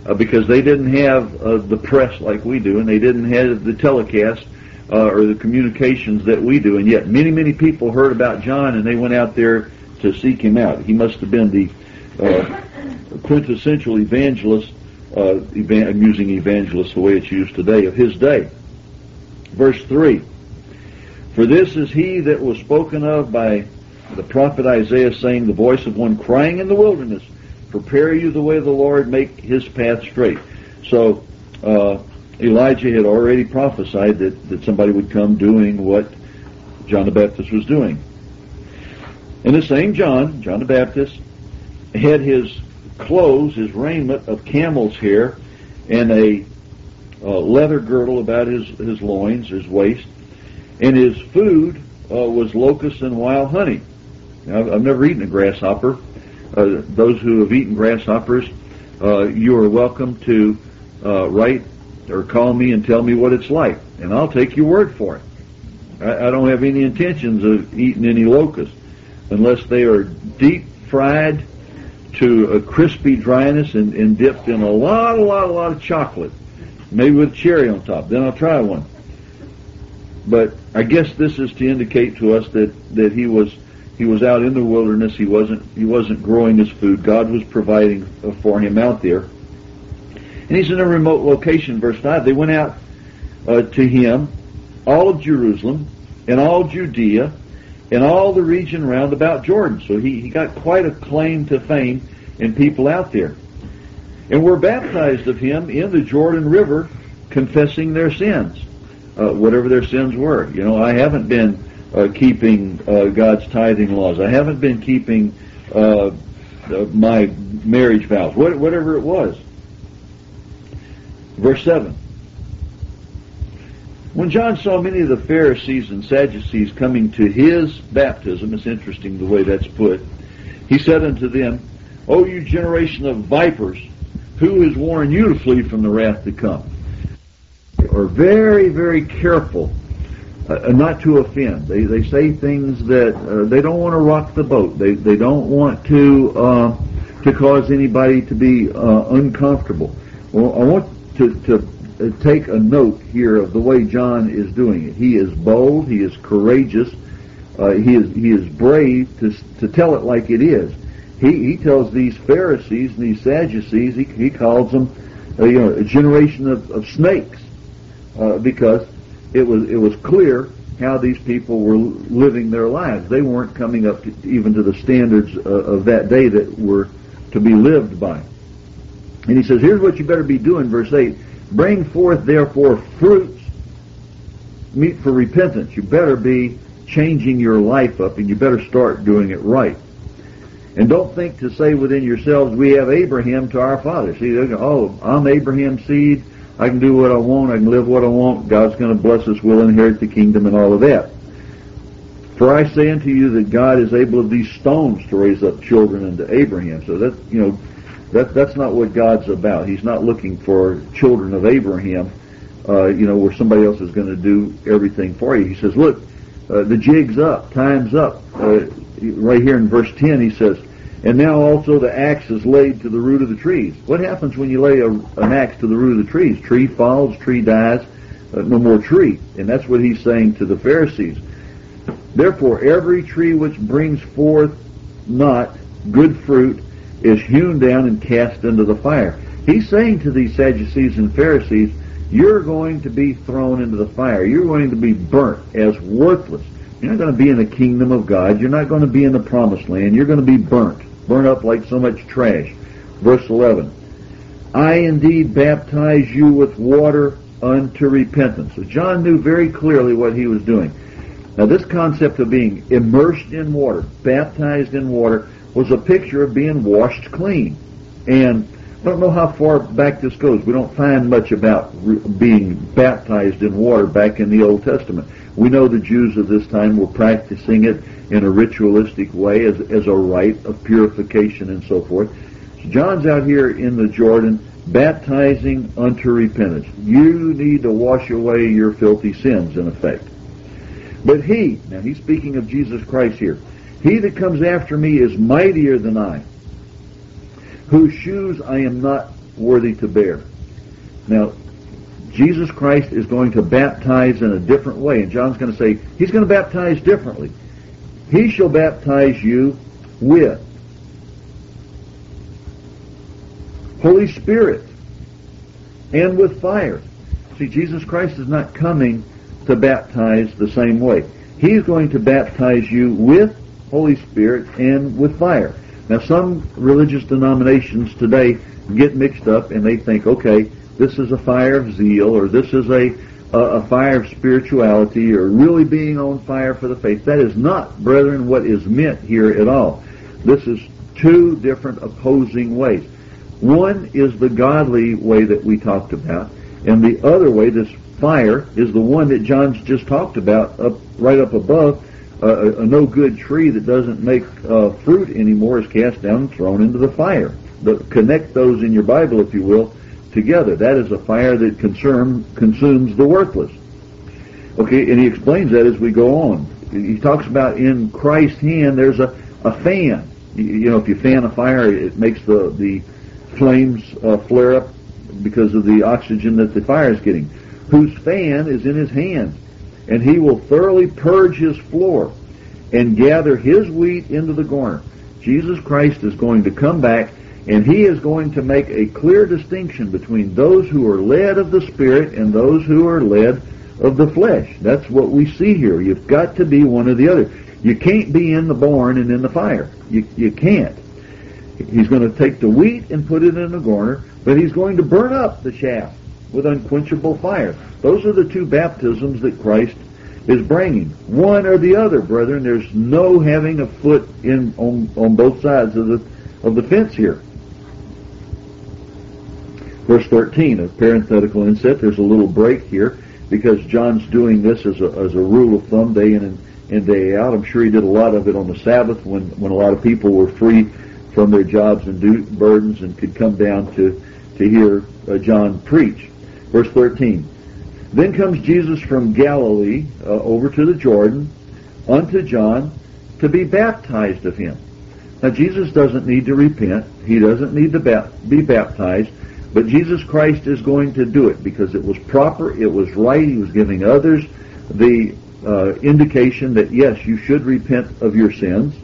because they didn't have the press like we do, and they didn't have the telecast or the communications that we do. And yet many, many people heard about John, and they went out there to seek him out. He must have been the quintessential evangelist, I'm using evangelist the way it's used today, of his day. Verse 3, for this is he that was spoken of by the prophet Isaiah, saying, the voice of one crying in the wilderness, prepare you the way of the Lord, make his path straight. So Elijah had already prophesied that somebody would come doing what John the Baptist was doing. And the same John the Baptist, had his clothes, his raiment of camel's hair, and a leather girdle about his loins, his waist, and his food was locusts and wild honey. Now, I've never eaten a grasshopper. Those who have eaten grasshoppers, you are welcome to write or call me and tell me what it's like, and I'll take your word for it. I don't have any intentions of eating any locusts unless they are deep fried to a crispy dryness and dipped in a lot of chocolate, maybe with cherry on top. Then I'll try one. But I guess this is to indicate to us that he was out in the wilderness. He wasn't growing his food. God was providing for him out there. And he's in a remote location. Verse 5, they went out to him, all of Jerusalem, and all Judea, and all the region round about Jordan. So he got quite a claim to fame and people out there. And were baptized of him in the Jordan River, confessing their sins, whatever their sins were. You know, I haven't been keeping God's tithing laws. I haven't been keeping my marriage vows, whatever it was. Verse 7. When John saw many of the Pharisees and Sadducees coming to his baptism, it's interesting the way that's put, he said unto them, O you generation of vipers, who has warned you to flee from the wrath to come? They are very, very careful not to offend. They say things that they don't want to rock the boat. They don't want to cause anybody to be uncomfortable. Well, I want to take a note here of the way John is doing it. He is bold. He is courageous. He is brave to tell it like it is. He tells these Pharisees and these Sadducees, he calls them a generation of snakes, because it was clear how these people were living their lives. They weren't coming up even to the standards of that day that were to be lived by. And he says, here's what you better be doing, verse 8, bring forth therefore fruits meet for repentance. You better be changing your life up, and you better start doing it right. And don't think to say within yourselves, we have Abraham to our father. See, they go, oh, I'm Abraham's seed. I can do what I want. I can live what I want. God's going to bless us. We'll inherit the kingdom and all of that. For I say unto you that God is able of these stones to raise up children unto Abraham. So that's not what God's about. He's not looking for children of Abraham, where somebody else is going to do everything for you. He says, look, the jig's up. Time's up. Right here in verse 10 he says, and now also the axe is laid to the root of the trees. What happens when you lay an axe to the root of the trees? Tree falls, tree dies, no more tree. And that's what he's saying to the Pharisees. Therefore every tree which brings forth not good fruit is hewn down and cast into the fire. He's saying to these Sadducees and Pharisees, you're going to be thrown into the fire. You're going to be burnt as worthless. You're not going to be in the kingdom of God. You're not going to be in the promised land. You're going to be burnt up like so much trash. Verse 11, I indeed baptize you with water unto repentance. So John knew very clearly what he was doing. Now this concept of being immersed in water, baptized in water, was a picture of being washed clean. And I don't know how far back this goes. We don't find much about being baptized in water back in the Old Testament. We know the Jews of this time were practicing it in a ritualistic way as a rite of purification and so forth. So John's out here in the Jordan baptizing unto repentance. You need to wash away your filthy sins, in effect. But now he's speaking of Jesus Christ here, he that comes after me is mightier than I, whose shoes I am not worthy to bear. Now, Jesus Christ is going to baptize in a different way, and John's going to say he's going to baptize differently. He shall baptize you with Holy Spirit and with fire. See, Jesus Christ is not coming to baptize the same way. He's going to baptize you with Holy Spirit and with fire. Now, some religious denominations today get mixed up and they think, okay, this is a fire of zeal, or this is a fire of spirituality, or really being on fire for the faith. That is not, brethren, what is meant here at all. This is two different opposing ways. One is the godly way that we talked about, and the other way, this fire, is the one that John's just talked about, right up above. A no good tree that doesn't make fruit anymore is cast down and thrown into the fire. Connect those in your Bible, if you will, together. That is a fire that consumes the worthless. Okay, and he explains that as we go on. He talks about in Christ's hand there's a fan. You know, if you fan a fire, it makes the flames flare up because of the oxygen that the fire is getting. Whose fan is in his hand, and he will thoroughly purge his floor and gather his wheat into the garner. Jesus Christ is going to come back, and he is going to make a clear distinction between those who are led of the Spirit and those who are led of the flesh. That's what we see here. You've got to be one or the other. You can't be in the barn and in the fire. You can't. He's going to take the wheat and put it in the garner, but he's going to burn up the chaff with unquenchable fire. Those are the two baptisms that Christ is bringing. One or the other, brethren. There's no having a foot in on both sides of the fence here. Verse 13, a parenthetical inset. There's a little break here because John's doing this as a rule of thumb, day in and day out. I'm sure he did a lot of it on the Sabbath when a lot of people were free from their jobs and burdens and could come down to hear John preach. Verse 13, then comes Jesus from Galilee over to the Jordan unto John to be baptized of him. Now, Jesus doesn't need to repent. He doesn't need to be baptized. But Jesus Christ is going to do it because it was proper, it was right. He was giving others the indication that, yes, you should repent of your sins.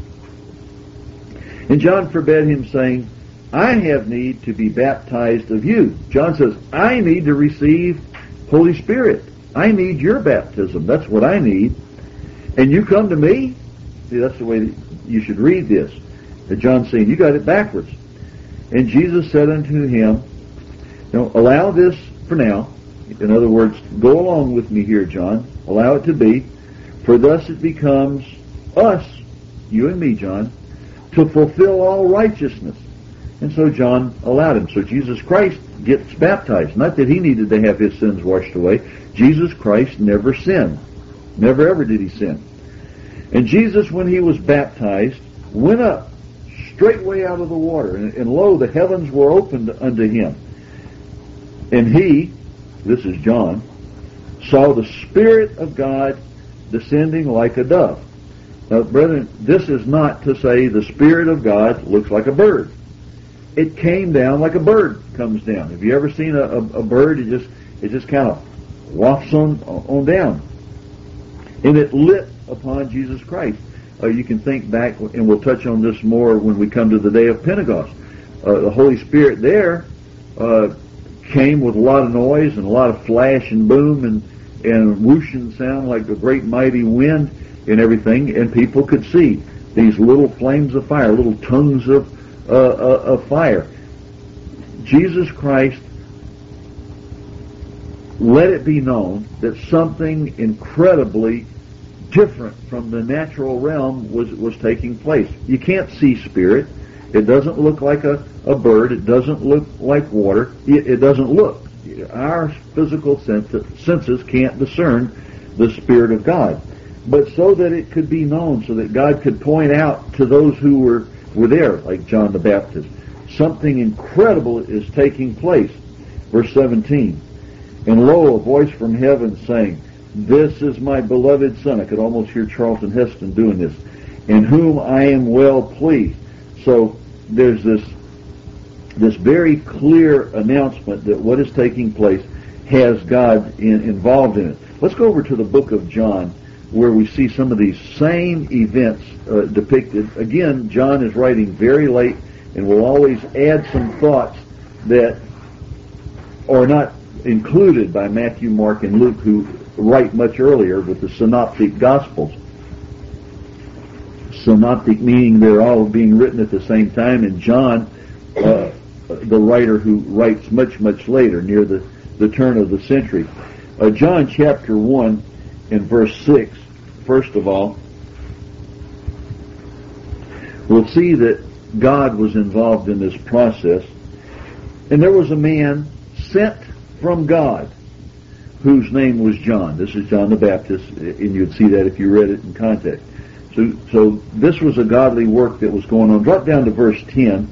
And John forbade him, saying, I have need to be baptized of you. John says, I need to receive Holy Spirit. I need your baptism. That's what I need. And you come to me? See, that's the way that you should read this. And John's saying, you got it backwards. And Jesus said unto him, allow this for now. In other words, go along with me here, John. Allow it to be. For thus it becomes us, you and me, John, to fulfill all righteousness. And so John allowed him. So Jesus Christ gets baptized. Not that he needed to have his sins washed away. Jesus Christ never sinned. Never ever did he sin. And Jesus, when he was baptized, went up straightway out of the water. And lo, the heavens were opened unto him. And he, this is John, saw the Spirit of God descending like a dove. Now, brethren, this is not to say the Spirit of God looks like a bird. It came down like a bird comes down. Have you ever seen a bird? It just kind of wafts on down. And it lit upon Jesus Christ. You can think back, and we'll touch on this more when we come to the day of Pentecost. The Holy Spirit there came with a lot of noise and a lot of flash and boom and whooshing sound like a great mighty wind and everything, and people could see these little flames of fire, little tongues of fire. Jesus Christ let it be known that something incredibly different from the natural realm was taking place. You can't see spirit. It doesn't look like a bird. It doesn't look like water. It doesn't look. Our physical senses can't discern the Spirit of God. But so that it could be known, so that God could point out to those who were there, like John the Baptist, something incredible is taking place. Verse 17, and lo, a voice from heaven saying, this is my beloved Son. I could almost hear Charlton Heston doing this. In whom I am well pleased. So there's this this very clear announcement that what is taking place has God involved in it. Let's go over to the book of John, where we see some of these same events depicted. Again, John is writing very late and will always add some thoughts that are not included by Matthew, Mark, and Luke, who write much earlier with the synoptic gospels. Synoptic meaning they're all being written at the same time, and John, the writer who writes much, much later, near the turn of the century. John chapter 1 and verse 6, first of all, we'll see that God was involved in this process. And there was a man sent from God whose name was John. This is John the Baptist, and you'd see that if you read it in context. So this was a godly work that was going on. Drop down to verse 10.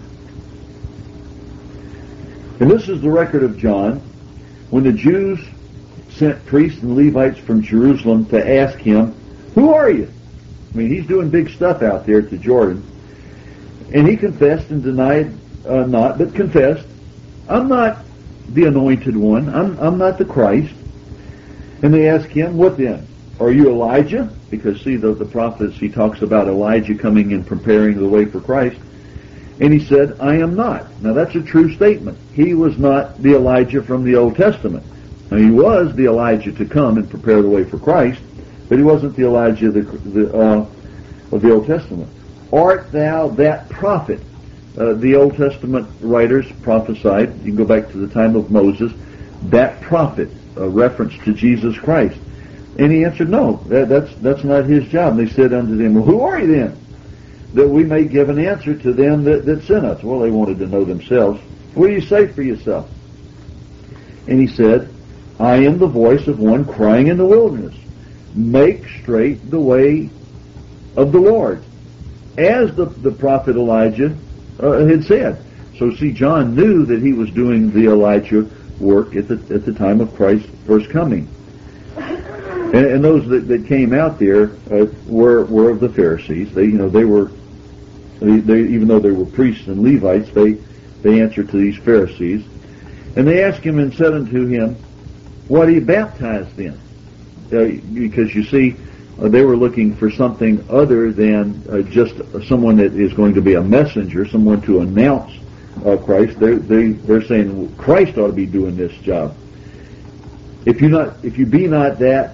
And this is the record of John. When the Jews sent priests and Levites from Jerusalem to ask him, "Who are you?" I mean, he's doing big stuff out there at the Jordan. And he confessed and denied not, but confessed, "I'm not the anointed one. I'm not the Christ." And they asked him, "What then? Are you Elijah?" Because see, the prophets, he talks about Elijah coming and preparing the way for Christ. And he said, "I am not." Now that's a true statement. He was not the Elijah from the Old Testament. Now he was the Elijah to come and prepare the way for Christ, but he wasn't the Elijah of the Old Testament. "Art thou that prophet?" The Old Testament writers prophesied, you can go back to the time of Moses, that prophet, a reference to Jesus Christ. And he answered, "No, that's not his job." And they said unto them, "Well, who are you then? That we may give an answer to them that sent us." Well, they wanted to know themselves. "What do you say for yourself?" And he said, "I am the voice of one crying in the wilderness, make straight the way of the Lord," as the prophet Elijah had said. So see, John knew that he was doing the Elijah work at the time of Christ's first coming. And those that came out there were of the Pharisees. They were, even though they were priests and Levites, they answered to these Pharisees. And they asked him and said unto him, "Why do you baptize then?" Because you see, they were looking for something other than just someone that is going to be a messenger, someone to announce Christ. They're saying, well, Christ ought to be doing this job. If you be not that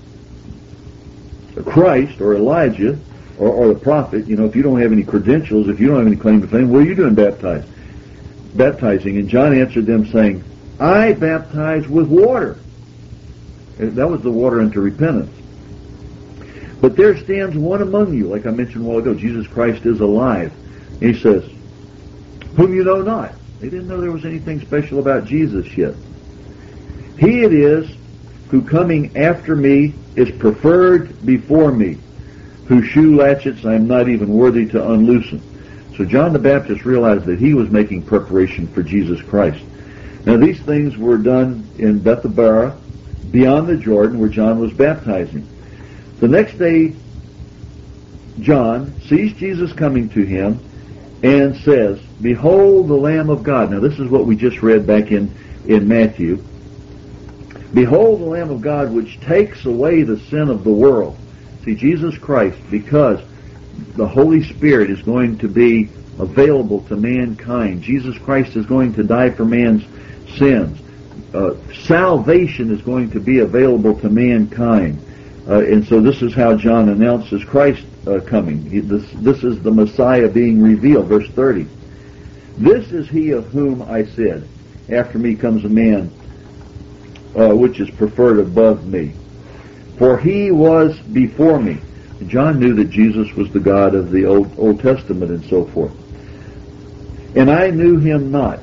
Christ or Elijah or the prophet, if you don't have any credentials, if you don't have any claim to fame, what are you doing baptizing? And John answered them saying, "I baptize with water." That was the water unto repentance. "But there stands one among you," like I mentioned a while ago, Jesus Christ is alive. And he says, "whom you know not." They didn't know there was anything special about Jesus yet. "He it is who coming after me is preferred before me, whose shoe latchets I am not even worthy to unloosen." So John the Baptist realized that he was making preparation for Jesus Christ. Now these things were done in Bethabara, beyond the Jordan, where John was baptizing. The next day, John sees Jesus coming to him and says, "Behold the Lamb of God." Now this is what we just read back in Matthew. "Behold the Lamb of God, which takes away the sin of the world." See, Jesus Christ, because the Holy Spirit is going to be available to mankind. Jesus Christ is going to die for man's sins. Salvation is going to be available to mankind. And so this is how John announces Christ coming. This is the Messiah being revealed. Verse 30. "This is he of whom I said, after me comes a man which is preferred above me. For he was before me." John knew that Jesus was the God of the Old Testament and so forth. "And I knew him not,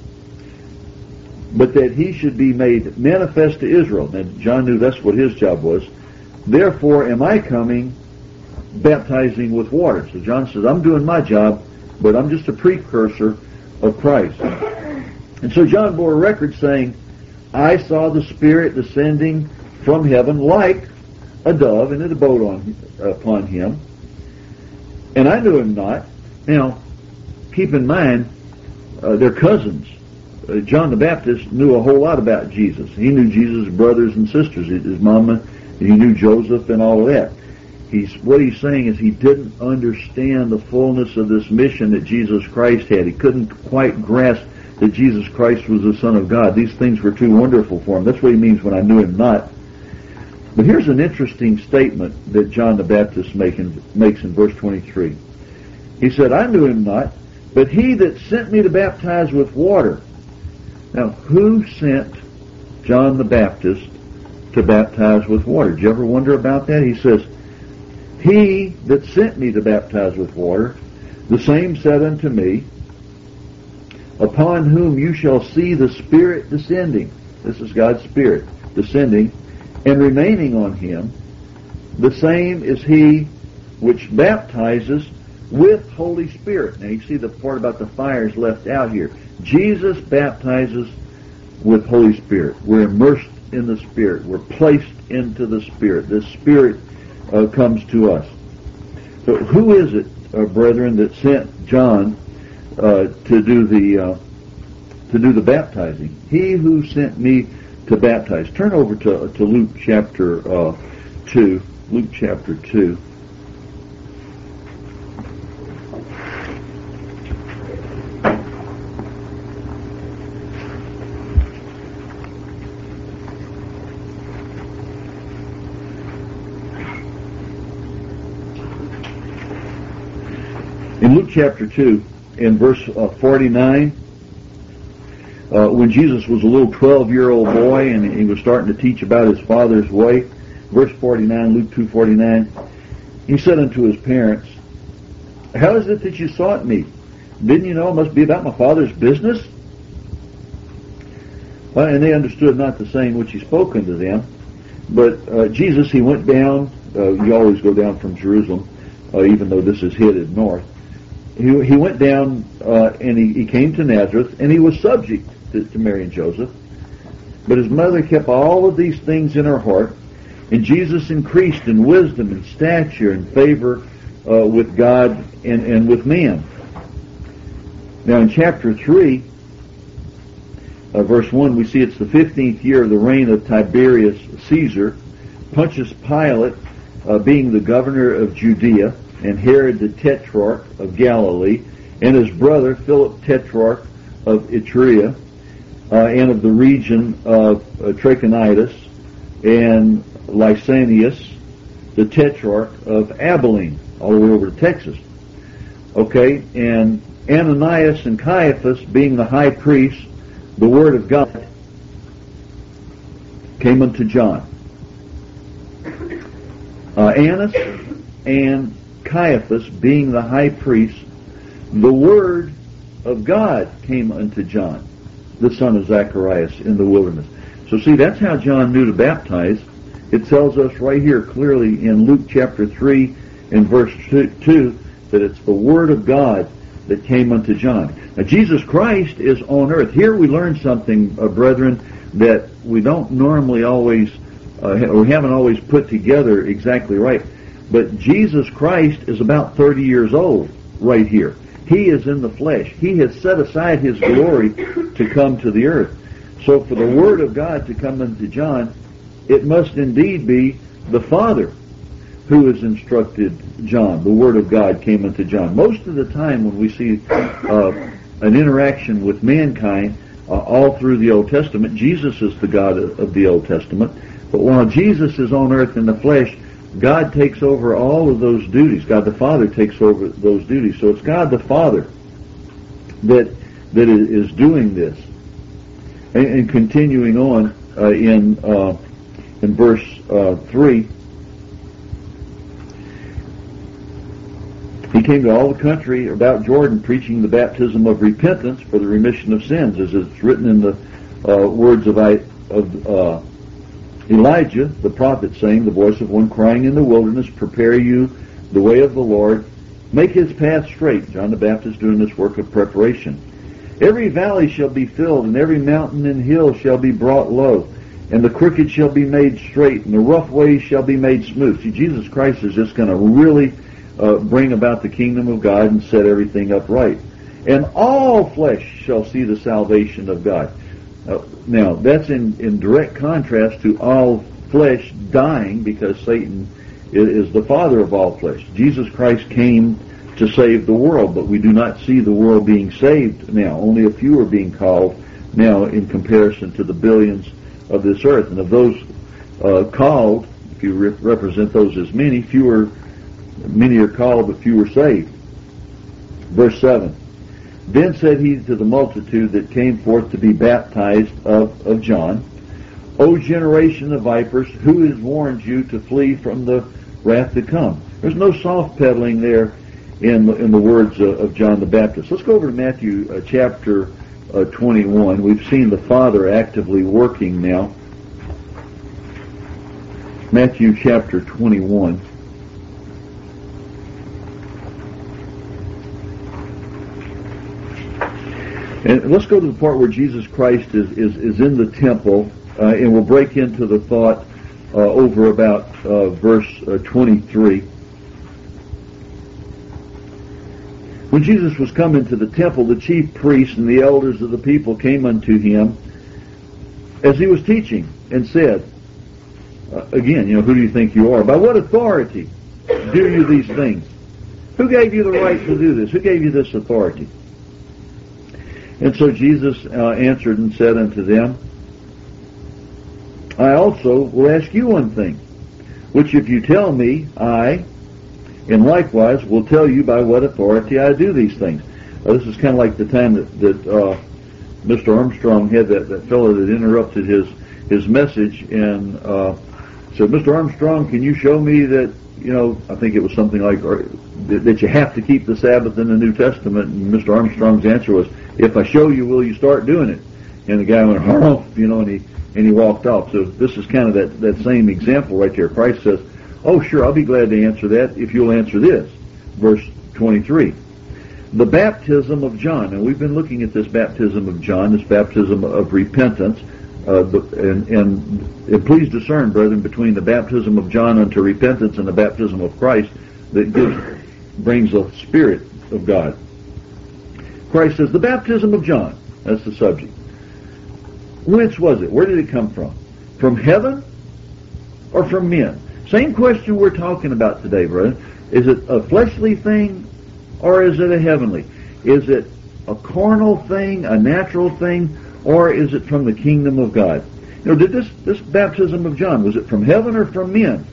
but that he should be made manifest to Israel." And John knew that's what his job was. "Therefore am I coming baptizing with water." So John says, I'm doing my job, but I'm just a precursor of Christ. And so John bore a record saying, "I saw the Spirit descending from heaven like a dove, and it abode upon him. And I knew him not." Now, keep in mind, they're cousins. John the Baptist knew a whole lot about Jesus. He knew Jesus' brothers and sisters, his mama, and he knew Joseph and all of that. What he's saying is he didn't understand the fullness of this mission that Jesus Christ had. He couldn't quite grasp that Jesus Christ was the Son of God. These things were too wonderful for him. That's what he means when I knew him not. But here's an interesting statement that John the Baptist makes in verse 23. He said, I knew him not, but he that sent me to baptize with water. Now, who sent John the Baptist to baptize with water? Did you ever wonder about that? He says, he that sent me to baptize with water, the same said unto me, upon whom you shall see the Spirit descending. This is God's Spirit descending and remaining on him. The same is he which baptizes with Holy Spirit. Now you see the part about the fire is left out here. Jesus baptizes with Holy Spirit. We're immersed in the Spirit. We're placed into the Spirit. The Spirit comes to us. So who is it, brethren, that sent John to do the baptizing? He who sent me to baptize. Turn over to Luke chapter 2. Luke chapter 2. In Luke chapter 2, in verse 49, when Jesus was a little 12-year-old boy and he was starting to teach about his Father's way, verse 49, Luke 2:49, he said unto his parents, how is it that you sought me? Didn't you know it must be about my Father's business? And they understood not the saying which he spoke unto them. But Jesus, he went down, you always go down from Jerusalem, even though this is headed north. He went down and he came to Nazareth, and he was subject to Mary and Joseph. But his mother kept all of these things in her heart, and Jesus increased in wisdom and stature and favor with God and with man. Now in chapter 3, verse 1, we see it's the 15th year of the reign of Tiberius Caesar, Pontius Pilate being the governor of Judea, and Herod the Tetrarch of Galilee, and his brother Philip Tetrarch of Iturea, and of the region of Trachonitis, and Lysanias the Tetrarch of Abilene, all the way over to Texas. Okay, and Ananias and Caiaphas being the high priests, the word of God came unto John. Annas and Caiaphas being the high priest, the word of God came unto John, the son of Zacharias, in the wilderness. So see, that's how John knew to baptize. It tells us right here clearly in Luke chapter 3 and verse 2 that it's the word of God that came unto John. Now Jesus Christ is on earth. Here we learn something, brethren, that we don't normally always, or haven't always put together exactly right. But Jesus Christ is about 30 years old right here. He is in the flesh. He has set aside his glory to come to the earth. So for the word of God to come unto John, it must indeed be the Father who has instructed John. The word of God came unto John. Most of the time when we see an interaction with mankind all through the Old Testament, Jesus is the God of the Old Testament. But while Jesus is on earth in the flesh, God takes over all of those duties. God the Father takes over those duties. So it's God the Father that is doing this. And continuing on in verse 3, he came to all the country about Jordan, preaching the baptism of repentance for the remission of sins, as it's written in the words of Elijah, the prophet, saying, the voice of one crying in the wilderness, prepare you the way of the Lord, make his path straight. John the Baptist doing this work of preparation. Every valley shall be filled, and every mountain and hill shall be brought low, and the crooked shall be made straight, and the rough ways shall be made smooth. See, Jesus Christ is just going to really bring about the kingdom of God and set everything up right. and all flesh shall see the salvation of God. Now, that's in direct contrast to all flesh dying, because Satan is the father of all flesh. Jesus Christ came to save the world, but we do not see the world being saved now. Only a few are being called now in comparison to the billions of this earth. And of those called, if you represent those as many, many are called, but few are saved. Verse 7. Then said he to the multitude that came forth to be baptized of John, O generation of vipers, who has warned you to flee from the wrath to come? There's no soft pedaling there in the words of John the Baptist. Let's go over to Matthew chapter 21. We've seen the Father actively working now. Matthew chapter 21. And let's go to the part where Jesus Christ is in the temple, and we'll break into the thought over about verse 23. When Jesus was come into the temple, the chief priests and the elders of the people came unto him as he was teaching, and said, again, who do you think you are? By what authority do you these things? Who gave you the right to do this? Who gave you this authority? And so Jesus answered and said unto them, I also will ask you one thing, which if you tell me, I, and likewise will tell you by what authority I do these things. This is kind of like the time that Mr. Armstrong had that fellow that interrupted his message and said, Mr. Armstrong, can you show me that, I think it was something like that you have to keep the Sabbath in the New Testament? And Mr. Armstrong's answer was, if I show you, will you start doing it? And the guy went, and he walked off. So this is kind of that same example right there. Christ says, oh, sure, I'll be glad to answer that if you'll answer this. Verse 23. The baptism of John. And we've been looking at this baptism of John, this baptism of repentance. And please discern, brethren, between the baptism of John unto repentance and the baptism of Christ that brings the Spirit of God. Christ says, the baptism of John. That's the subject. Whence was it? Where did it come from? From heaven or from men? Same question we're talking about today, brother. Is it a fleshly thing or is it a heavenly? Is it a carnal thing, a natural thing, or is it from the kingdom of God? Did this baptism of John, was it from heaven or from men?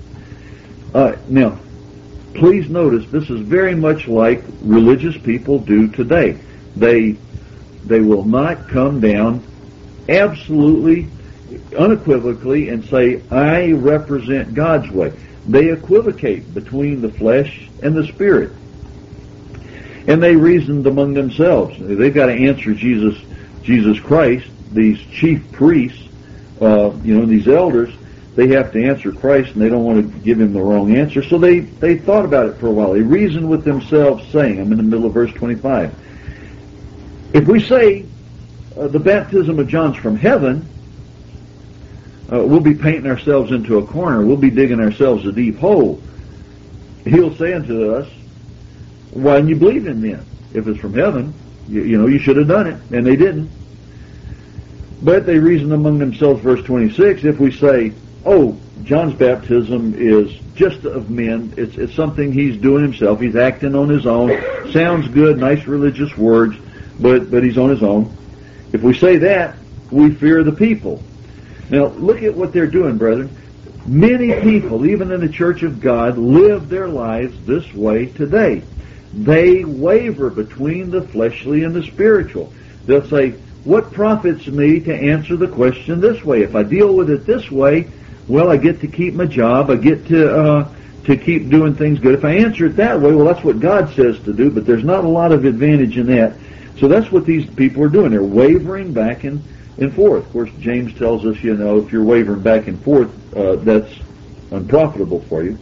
Now, please notice this is very much like religious people do today. They will not come down absolutely, unequivocally and say, I represent God's way. They equivocate between the flesh and the spirit. And they reasoned among themselves. They've got to answer Jesus Christ. These chief priests, these elders, they have to answer Christ, and they don't want to give him the wrong answer. So they thought about it for a while. They reasoned with themselves, saying, I'm in the middle of verse 25. If we say the baptism of John's from heaven, we'll be painting ourselves into a corner. We'll be digging ourselves a deep hole. He'll say unto us, why didn't you believe in then? If it's from heaven, you should have done it, and they didn't. But they reasoned among themselves, verse 26, if we say, oh, John's baptism is just of men, it's something he's doing himself, he's acting on his own, sounds good, nice religious words, but he's on his own. If we say that, we fear the people. Now, look at what they're doing, brethren. Many people, even in the Church of God, live their lives this way today. They waver between the fleshly and the spiritual. They'll say, what profits me to answer the question this way? If I deal with it this way, well, I get to keep my job, I get to keep doing things good. If I answer it that way, well, that's what God says to do, but there's not a lot of advantage in that. So that's what these people are doing. They're wavering back and forth. Of course, James tells us, if you're wavering back and forth, that's unprofitable for you.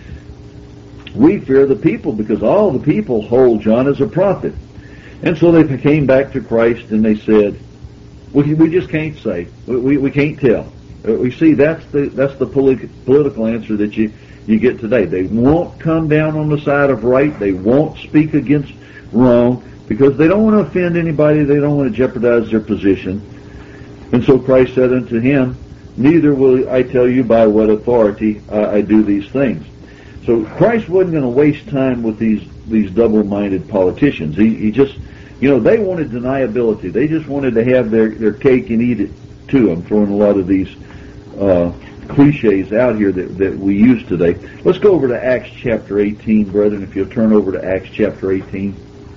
We fear the people because all the people hold John as a prophet. And so they came back to Christ and they said, we just can't say. We can't tell. We see that's the political answer that you get today. They won't come down on the side of right. They won't speak against wrong. because they don't want to offend anybody, they don't want to jeopardize their position. And so Christ said unto him, neither will I tell you by what authority I do these things. So Christ wasn't going to waste time with these double-minded politicians. He just, they wanted deniability. They just wanted to have their cake and eat it too. I'm throwing a lot of these cliches out here that we use today. Let's go over to Acts chapter 18, brethren, if you'll turn over to Acts chapter 18.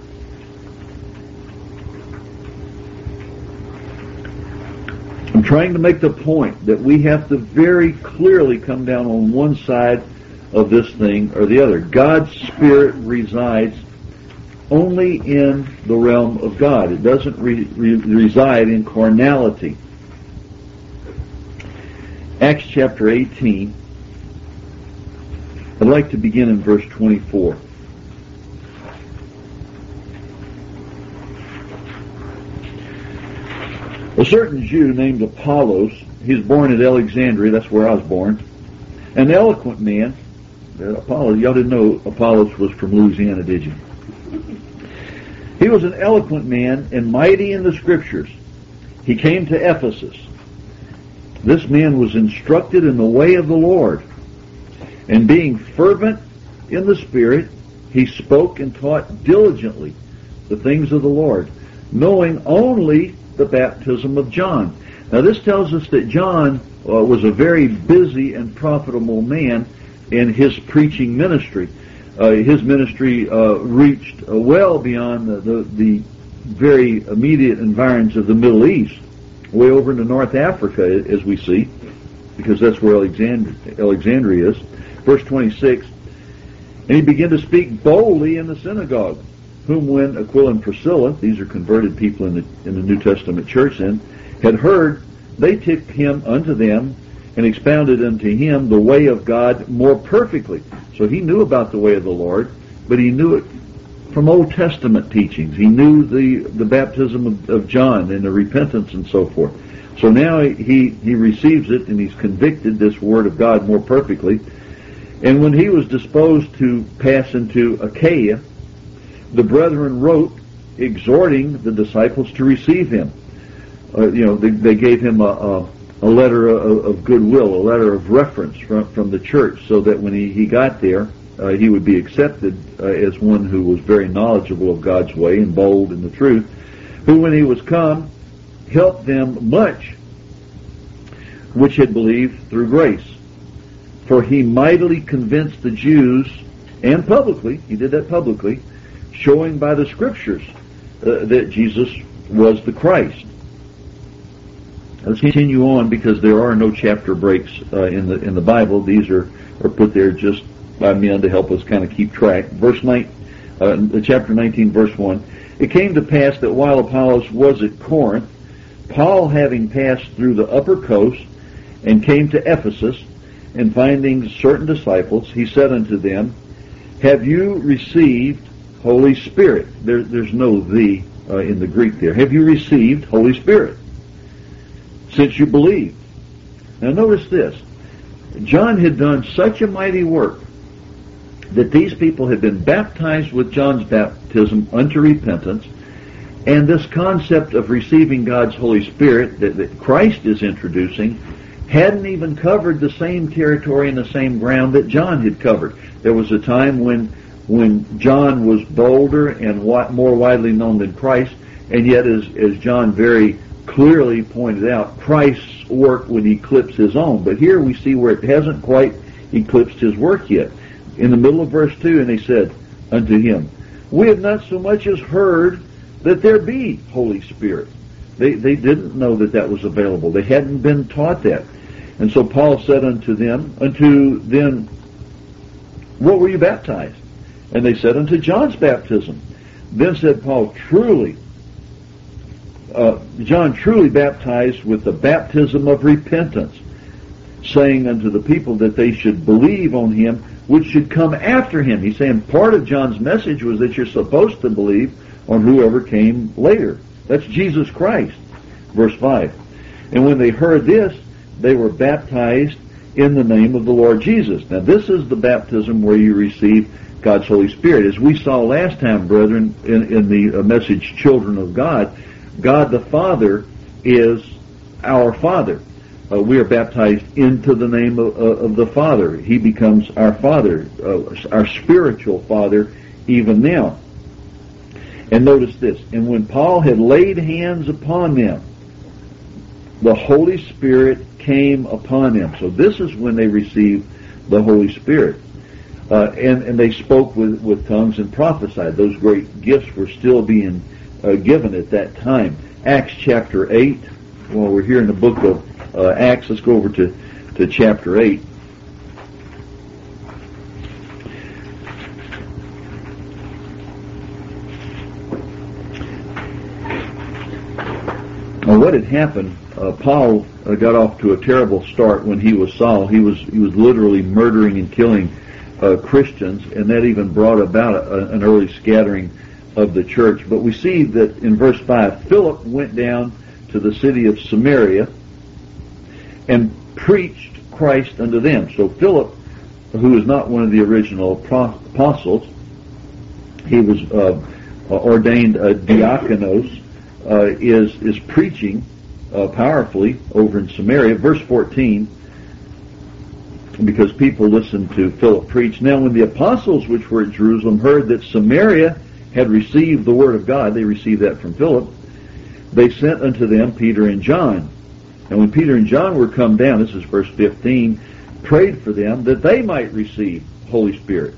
I'm trying to make the point that we have to very clearly come down on one side of this thing or the other. God's Spirit resides only in the realm of God. It doesn't reside in carnality. Acts chapter 18. I'd like to begin in verse 24. A certain Jew named Apollos, he's born at Alexandria, that's where I was born, an eloquent man. Apollos, y'all didn't know Apollos was from Louisiana, did you? He was an eloquent man and mighty in the Scriptures. He came to Ephesus. This man was instructed in the way of the Lord, and being fervent in the Spirit, he spoke and taught diligently the things of the Lord, knowing only the baptism of John. Now this tells us that John was a very busy and profitable man in his preaching ministry. His ministry reached well beyond the very immediate environs of the Middle East, way over into North Africa, as we see, because that's where Alexandria is. Verse 26, and he began to speak boldly in the synagogue, whom when Aquila and Priscilla, these are converted people in the New Testament church then, had heard, they took him unto them and expounded unto him the way of God more perfectly. So he knew about the way of the Lord, but he knew it from Old Testament teachings. He knew the baptism of John and the repentance and so forth. So now he receives it and he's convicted this word of God more perfectly. And when he was disposed to pass into Achaia, the brethren wrote, exhorting the disciples to receive him. They gave him a letter of goodwill, a letter of reference from the church, so that when he got there, he would be accepted as one who was very knowledgeable of God's way and bold in the truth, who when he was come, helped them much which had believed through grace. For he mightily convinced the Jews, and publicly, he did that publicly, showing by the Scriptures that Jesus was the Christ. Let's continue on, because there are no chapter breaks in the Bible. These are put there just by men to help us kind of keep track. Chapter 19, verse 1. It came to pass that while Apollos was at Corinth, Paul, having passed through the upper coast and came to Ephesus, and finding certain disciples, he said unto them, have you received Holy Spirit? There's no "the" in the Greek there. Have you received Holy Spirit since you believed? Now notice this. John had done such a mighty work that these people had been baptized with John's baptism unto repentance, and this concept of receiving God's Holy Spirit that Christ is introducing hadn't even covered the same territory and the same ground that John had covered. There was a time when John was bolder and more widely known than Christ, and yet as John very clearly pointed out, Christ's work would eclipse his own. But here we see where it hasn't quite eclipsed his work yet. In the middle of verse 2, and they said unto him, we have not so much as heard that there be Holy Spirit. They didn't know that was available. They hadn't been taught that. And so Paul said unto them, what were you baptized? And they said, unto John's baptism. Then said Paul, John truly baptized with the baptism of repentance, saying unto the people that they should believe on him which should come after him. He's saying part of John's message was that you're supposed to believe on whoever came later. That's Jesus Christ. Verse 5. And when they heard this, they were baptized in the name of the Lord Jesus. Now this is the baptism where you receive God's Holy Spirit. As we saw last time, brethren, in the message, Children of God, God the Father is our Father. We are baptized into the name of the Father. He becomes our Father, our spiritual Father, even now. And notice this, and when Paul had laid hands upon them, the Holy Spirit came upon them. So this is when they received the Holy Spirit. And they spoke with tongues and prophesied. Those great gifts were still being given at that time. Acts chapter 8, well, we're here in the book of Acts. Let's go over to chapter 8. What had happened, Paul got off to a terrible start when he was Saul. He was literally murdering and killing Christians, and that even brought about an early scattering of the church. But we see that in verse 5, Philip went down to the city of Samaria and preached Christ unto them. So Philip, who is not one of the original apostles, he was ordained diakonos, is preaching powerfully over in Samaria. Verse 14, because people listened to Philip preach. Now when the apostles which were at Jerusalem heard that Samaria had received the word of God, they received that from Philip, they sent unto them Peter and John. And when Peter and John were come down, this is verse 15, prayed for them that they might receive Holy Spirit.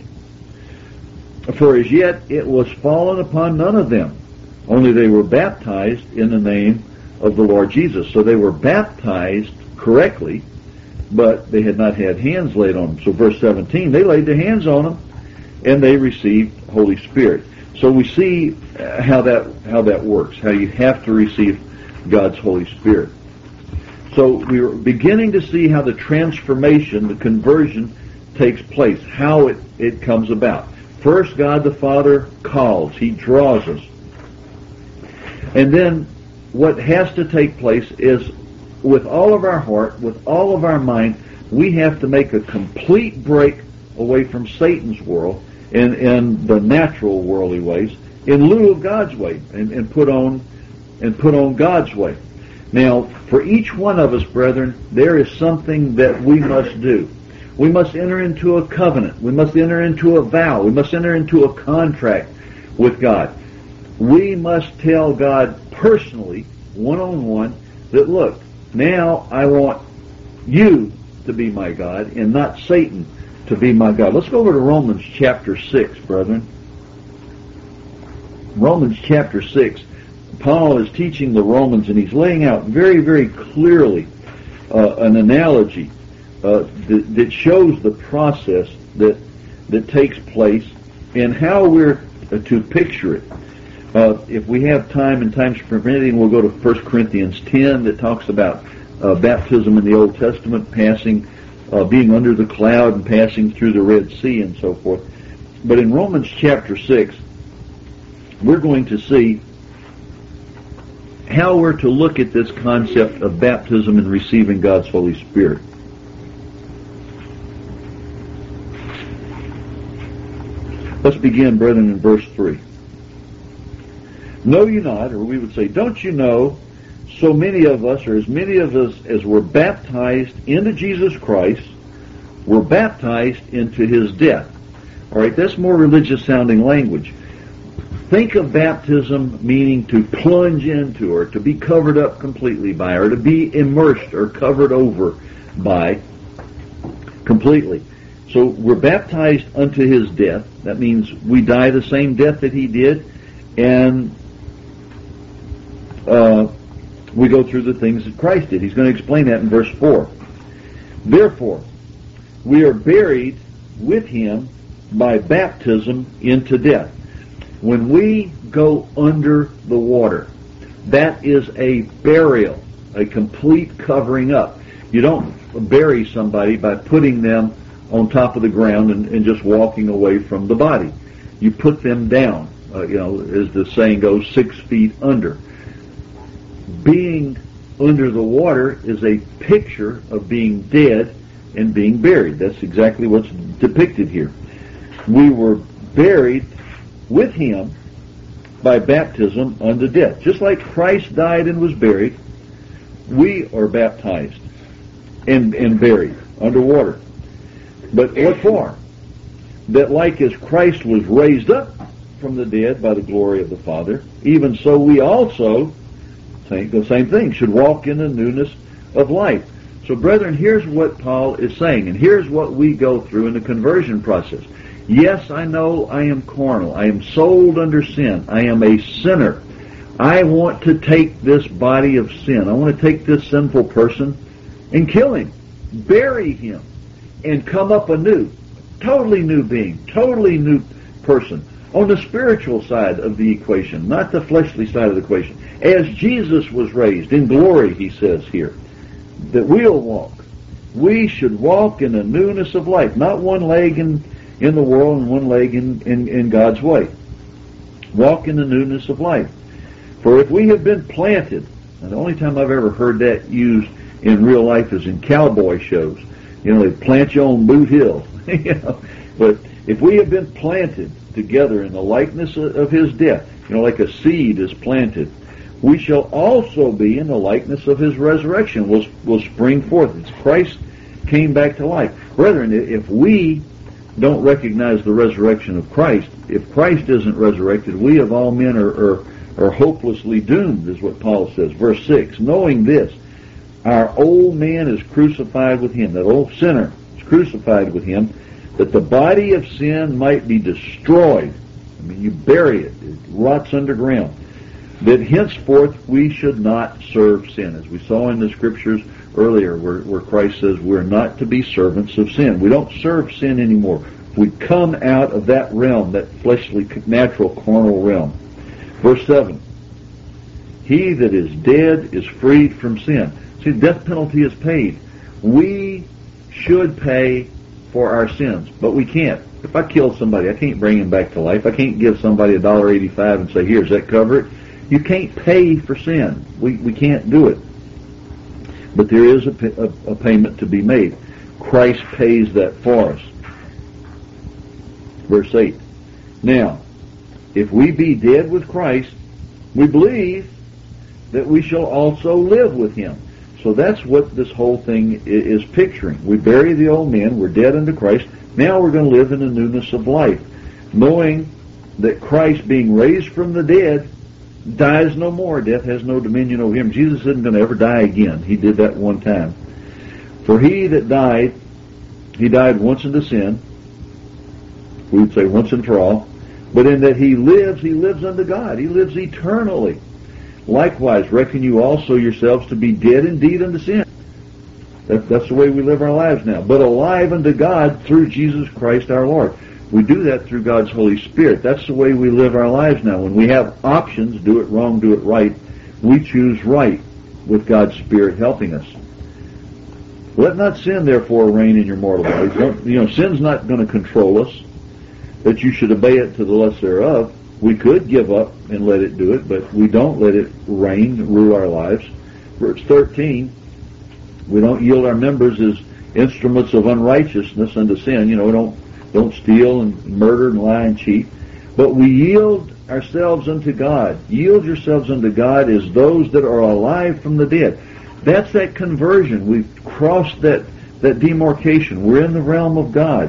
For as yet it was fallen upon none of them, only they were baptized in the name of the Lord Jesus. So they were baptized correctly, but they had not had hands laid on them. So verse 17, they laid their hands on them, and they received Holy Spirit. So we see how that works, how you have to receive God's Holy Spirit. So we are beginning to see how the transformation, the conversion, takes place, how it comes about. First, God the Father calls. He draws us. And then what has to take place is, with all of our heart, with all of our mind, we have to make a complete break away from Satan's world and the natural worldly ways in lieu of God's way, and put on God's way. Now, for each one of us, brethren, there is something that we must do. We must enter into a covenant. We must enter into a vow. We must enter into a contract with God. We must tell God personally, one-on-one, that look, now I want you to be my God and not Satan to be my God. Let's go over to Romans chapter 6, brethren. Romans chapter 6. Paul is teaching the Romans, and he's laying out very, very clearly an analogy that shows the process that takes place and how we're to picture it. If we have time and time's permitting, we'll go to 1 Corinthians 10 that talks about baptism in the Old Testament, being under the cloud and passing through the Red Sea and so forth. But in Romans chapter 6, we're going to see how we're to look at this concept of baptism and receiving God's Holy Spirit. Let's begin, brethren, in verse 3. Know you not, or we would say, don't you know, so many of us, or as many of us as were baptized into Jesus Christ, were baptized into His death. All right, that's more religious-sounding language. Think of baptism meaning to plunge into, or to be covered up completely by, or to be immersed or covered over by completely. So we're baptized unto His death. That means we die the same death that He did, and we go through the things that Christ did. He's going to explain that in verse 4. Therefore, we are buried with Him by baptism into death. When we go under the water, that is a burial, a complete covering up. You don't bury somebody by putting them on top of the ground and just walking away from the body. You put them down, as the saying goes, 6 feet under. Being under the water is a picture of being dead and being buried. That's exactly what's depicted here. We were buried with him by baptism unto death. Just like Christ died and was buried, we are baptized and buried underwater. But what for? That like as Christ was raised up from the dead by the glory of the Father, even so we also, think the same thing, should walk in the newness of life. So brethren, here's what Paul is saying, and here's what we go through in the conversion process. Yes, I know I am carnal. I am sold under sin. I am a sinner. I want to take this body of sin. I want to take this sinful person and kill him, bury him, and come up anew. Totally new being, totally new person. On the spiritual side of the equation, not the fleshly side of the equation. As Jesus was raised in glory, he says here, that we'll walk. We should walk in the newness of life, not one leg in the world and one leg in God's way. Walk in the newness of life. For if we have been planted, and the only time I've ever heard that used in real life is in cowboy shows. They plant you on Boot Hill. But if we have been planted together in the likeness of his death, like a seed is planted, we shall also be in the likeness of his resurrection. We'll spring forth. It's Christ came back to life. Brethren, if we don't recognize the resurrection of Christ, if Christ isn't resurrected, we of all men are hopelessly doomed, is what Paul says. Verse 6, knowing this, our old man is crucified with him, that old sinner is crucified with him, that the body of sin might be destroyed. You bury it rots underground. That henceforth we should not serve sin, as we saw in the scriptures earlier, where Christ says we're not to be servants of sin. We don't serve sin anymore. We come out of that realm, that fleshly, natural, carnal realm. Verse 7, he that is dead is freed from sin. See, death penalty is paid. We should pay for our sins, but we can't. If I kill somebody, I can't bring him back to life. I can't give somebody $1.85 and say, here, does that cover it? You can't pay for sin. We can't do it. But there is a payment to be made. Christ pays that for us. Verse 8. Now, if we be dead with Christ, we believe that we shall also live with him. So that's what this whole thing is picturing. We bury the old man, we're dead unto Christ. Now we're going to live in the newness of life, knowing that Christ, being raised from the dead, dies no more. Death has no dominion over him. Jesus isn't going to ever die again. He did that one time. For he that died, he died once unto sin. We would say once and for all. But in that he lives unto God. He lives eternally. Likewise, reckon you also yourselves to be dead indeed unto sin. That's the way we live our lives now. But alive unto God through Jesus Christ our Lord. We do that through God's Holy Spirit. That's the way we live our lives now. When we have options, do it wrong, do it right, we choose right with God's Spirit helping us. Let not sin, therefore, reign in your mortal bodies. Sin's not going to control us, that you should obey it to the lust thereof. We could give up and let it do it, but we don't let it reign, rule our lives. Verse 13, we don't yield our members as instruments of unrighteousness unto sin. We don't steal and murder and lie and cheat. But we yield ourselves unto God. Yield yourselves unto God as those that are alive from the dead. That's that conversion. We've crossed that demarcation. We're in the realm of God.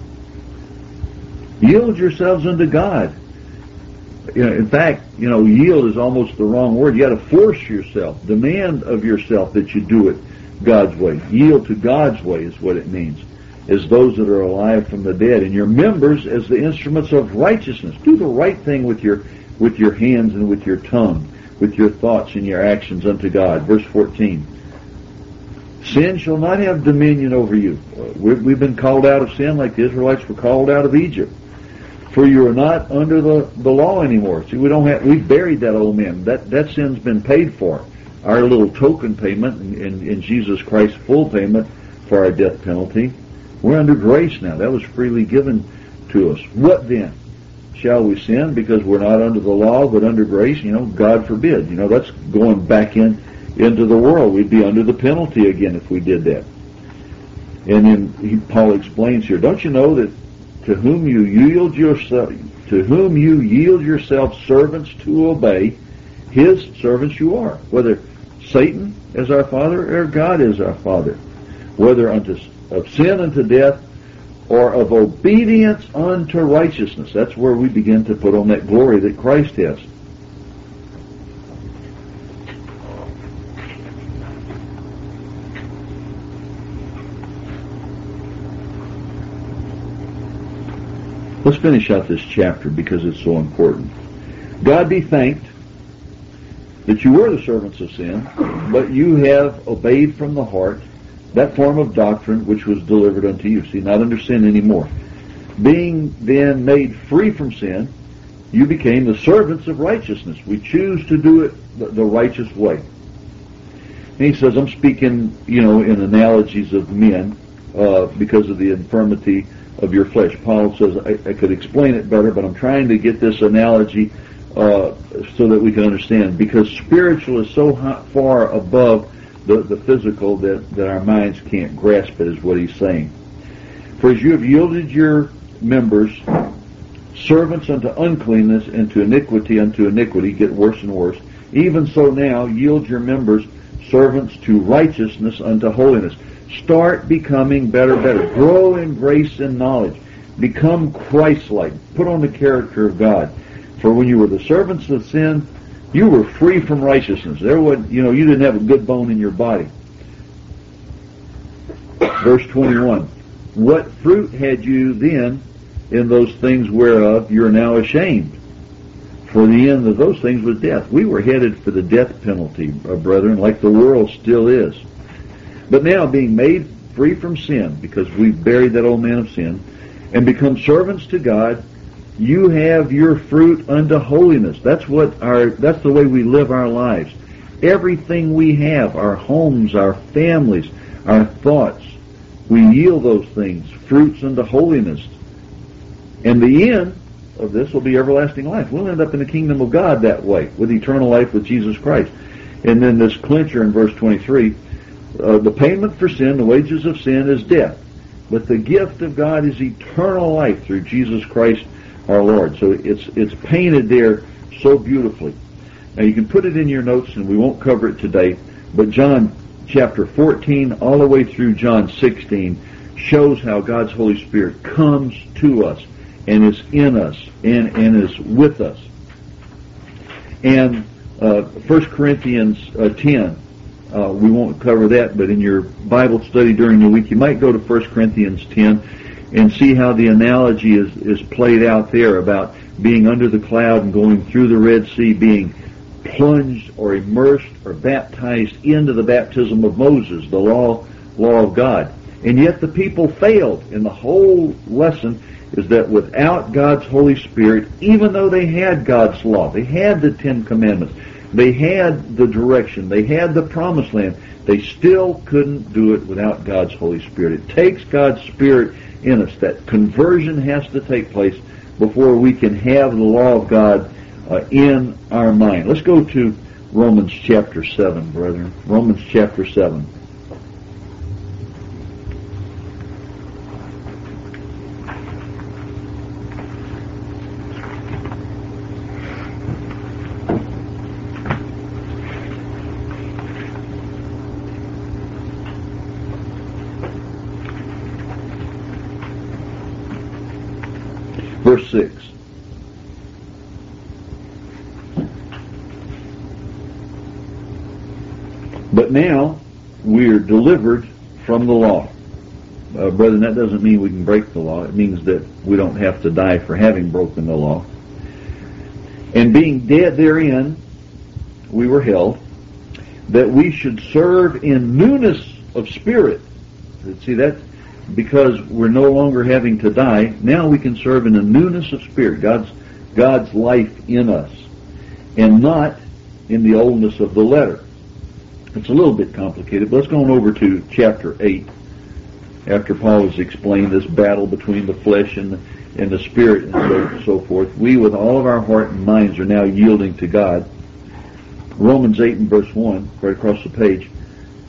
Yield yourselves unto God. In fact, yield is almost the wrong word. You got to force yourself, demand of yourself that you do it God's way. Yield to God's way is what it means, as those that are alive from the dead, and your members as the instruments of righteousness. Do the right thing with your hands and with your tongue, with your thoughts and your actions unto God. Verse 14. Sin shall not have dominion over you. We've been called out of sin like the Israelites were called out of Egypt. For you are not under the law anymore. See, we've buried that old man. That sin's been paid for. Our little token payment in Jesus Christ's full payment for our death penalty. We're under grace now. That was freely given to us. What then? Shall we sin because we're not under the law but under grace? God forbid. That's going back into the world. We'd be under the penalty again if we did that. And then Paul explains here, don't you know that to whom you yield yourself servants to obey, his servants you are, whether Satan is our father or God is our father, whether of sin unto death or of obedience unto righteousness. That's where we begin to put on that glory that Christ has. Let's finish out this chapter because it's so important. God be thanked that you were the servants of sin, but you have obeyed from the heart that form of doctrine which was delivered unto you. See, not under sin anymore. Being then made free from sin, you became the servants of righteousness. We choose to do it the righteous way. And he says, I'm speaking, in analogies of men because of the infirmity of your flesh. Paul says, I could explain it better, but I'm trying to get this analogy so that we can understand. Because spiritual is so far above the physical that our minds can't grasp it, is what he's saying. For as you have yielded your members servants unto uncleanness and to iniquity unto iniquity, get worse and worse, even so now yield your members servants to righteousness unto holiness. Start becoming better. Grow in grace and knowledge. Become Christ-like. Put on the character of God. For when you were the servants of sin, you were free from righteousness. You didn't have a good bone in your body. Verse 21. What fruit had you then in those things whereof you are now ashamed? For the end of those things was death. We were headed for the death penalty, brethren, like the world still is. But now, being made free from sin, because we've buried that old man of sin, and become servants to God, you have your fruit unto holiness. That's the way we live our lives. Everything we have, our homes, our families, our thoughts, we yield those things, fruits unto holiness. And the end of this will be everlasting life. We'll end up in the kingdom of God that way, with eternal life with Jesus Christ. And then this clincher in verse 23, the payment for sin, the wages of sin, is death. But the gift of God is eternal life through Jesus Christ our Lord. So it's painted there so beautifully. Now you can put it in your notes, and we won't cover it today, but John chapter 14 all the way through John 16 shows how God's Holy Spirit comes to us and is in us and is with us. And 1 Corinthians 10, we won't cover that, but in your Bible study during the week, you might go to 1 Corinthians 10 and see how the analogy is played out there about being under the cloud and going through the Red Sea, being plunged or immersed or baptized into the baptism of Moses, the law of God. And yet the people failed. And the whole lesson is that without God's Holy Spirit, even though they had God's law, they had the 10 Commandments, they had the direction, they had the promised land, they still couldn't do it without God's Holy Spirit. It takes God's Spirit in us. That conversion has to take place before we can have the law of God in our mind. Let's go to Romans chapter 7, brethren. Romans chapter 7. Verse 6. But now we are delivered from the law. Brethren, that doesn't mean we can break the law. It means that we don't have to die for having broken the law. And being dead therein, we were held, that we should serve in newness of spirit. See, that because we're no longer having to die, now we can serve in a newness of spirit, God's life in us, and not in the oldness of the letter. It's a little bit complicated, but let's go on over to chapter 8, after Paul has explained this battle between the flesh and the spirit and so forth. We, with all of our heart and minds, are now yielding to God. Romans 8 and verse 1, right across the page.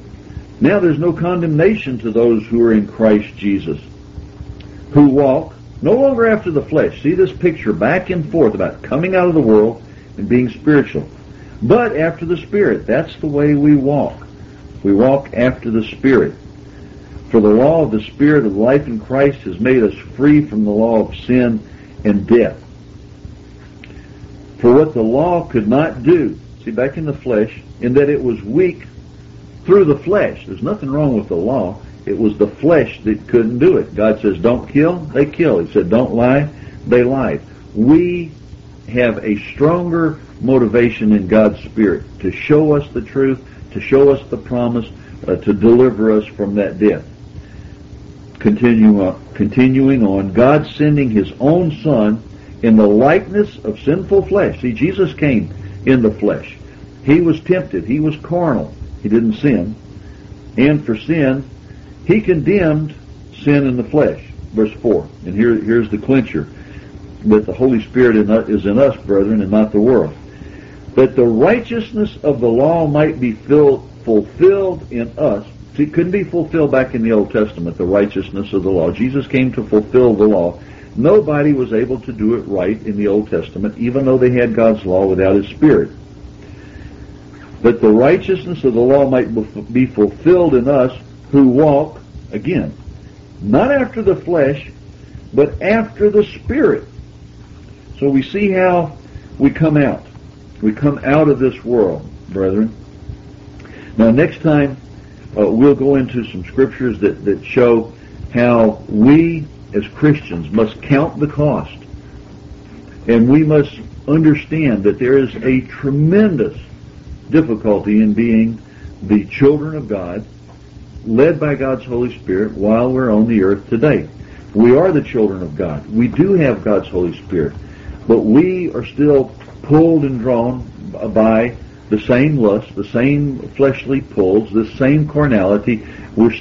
Now there's no condemnation to those who are in Christ Jesus, who walk No longer after the flesh. See this picture back and forth about coming out of the world and being spiritual. But after the Spirit. That's the way we walk. We walk after the Spirit. For the law of the Spirit of life in Christ has made us free from the law of sin and death. For what the law could not do, see, back in the flesh, in that it was weak through the flesh. There's nothing wrong with the law. It was the flesh that couldn't do it. God says, don't kill, they kill. He said, don't lie, they lied. We have a stronger motivation in God's Spirit to show us the truth, to show us the promise, to deliver us from that death. Continuing on, God sending His own Son in the likeness of sinful flesh. See, Jesus came in the flesh. He was tempted. He was carnal. He didn't sin. And for sin, He condemned sin in the flesh. Verse 4. And here's the clincher. That the Holy Spirit is in us, brethren, and not the world. That the righteousness of the law might be fulfilled in us. See, it couldn't be fulfilled back in the Old Testament, the righteousness of the law. Jesus came to fulfill the law. Nobody was able to do it right in the Old Testament, even though they had God's law without His Spirit. That the righteousness of the law might be fulfilled in us who walk, again, not after the flesh, but after the Spirit. So we see how we come out. We come out of this world, brethren. Now, next time, we'll go into some scriptures that show how we, as Christians, must count the cost. And we must understand that there is a tremendous difficulty in being the children of God, led by God's Holy Spirit while we're on the earth today. We are the children of God. We do have God's Holy Spirit. But we are still pulled and drawn by the same lust, the same fleshly pulls, the same carnality. We're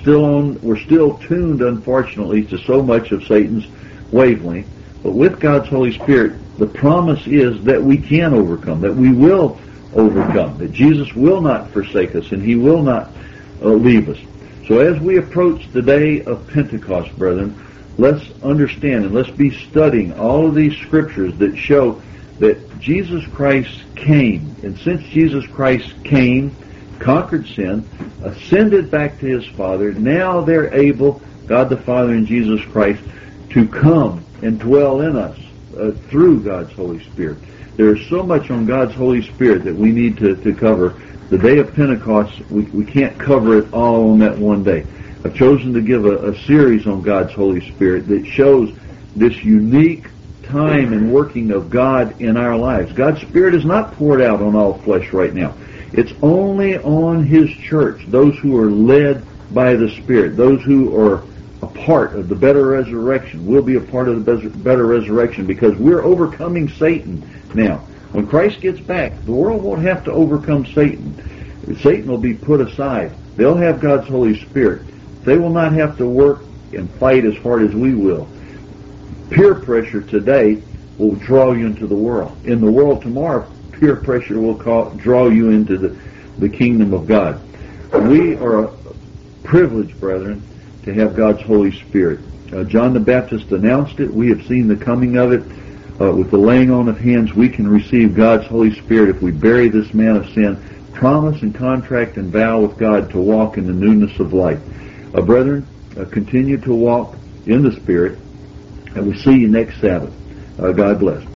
still tuned, unfortunately, to so much of Satan's wavelength. But with God's Holy Spirit, the promise is that we can overcome, that we will overcome, that Jesus will not forsake us and He will not leave us. So as we approach the day of Pentecost, brethren, let's understand and let's be studying all of these scriptures that show that Jesus Christ came. And since Jesus Christ came, conquered sin, ascended back to His Father, now they're able, God the Father and Jesus Christ, to come and dwell in us through God's Holy Spirit. There's so much on God's Holy Spirit that we need to cover. The day of Pentecost, we can't cover it all on that one day. I've chosen to give a series on God's Holy Spirit that shows this unique time and working of God in our lives. God's Spirit is not poured out on all flesh right now. It's only on His church, those who are led by the Spirit, those who are a part of the better resurrection. We'll be a part of the better resurrection because we're overcoming Satan now. When Christ gets back, the world won't have to overcome Satan. Satan will be put aside. They'll have God's Holy Spirit. They will not have to work and fight as hard as we will. Peer pressure today will draw you into the world. In the world tomorrow, peer pressure will draw you into the kingdom of God. We are privileged, brethren, to have God's Holy Spirit. John the Baptist announced it. We have seen the coming of it. With the laying on of hands, we can receive God's Holy Spirit if we bury this man of sin, promise and contract and vow with God to walk in the newness of life. Brethren, continue to walk in the Spirit, and we'll see you next Sabbath. God bless.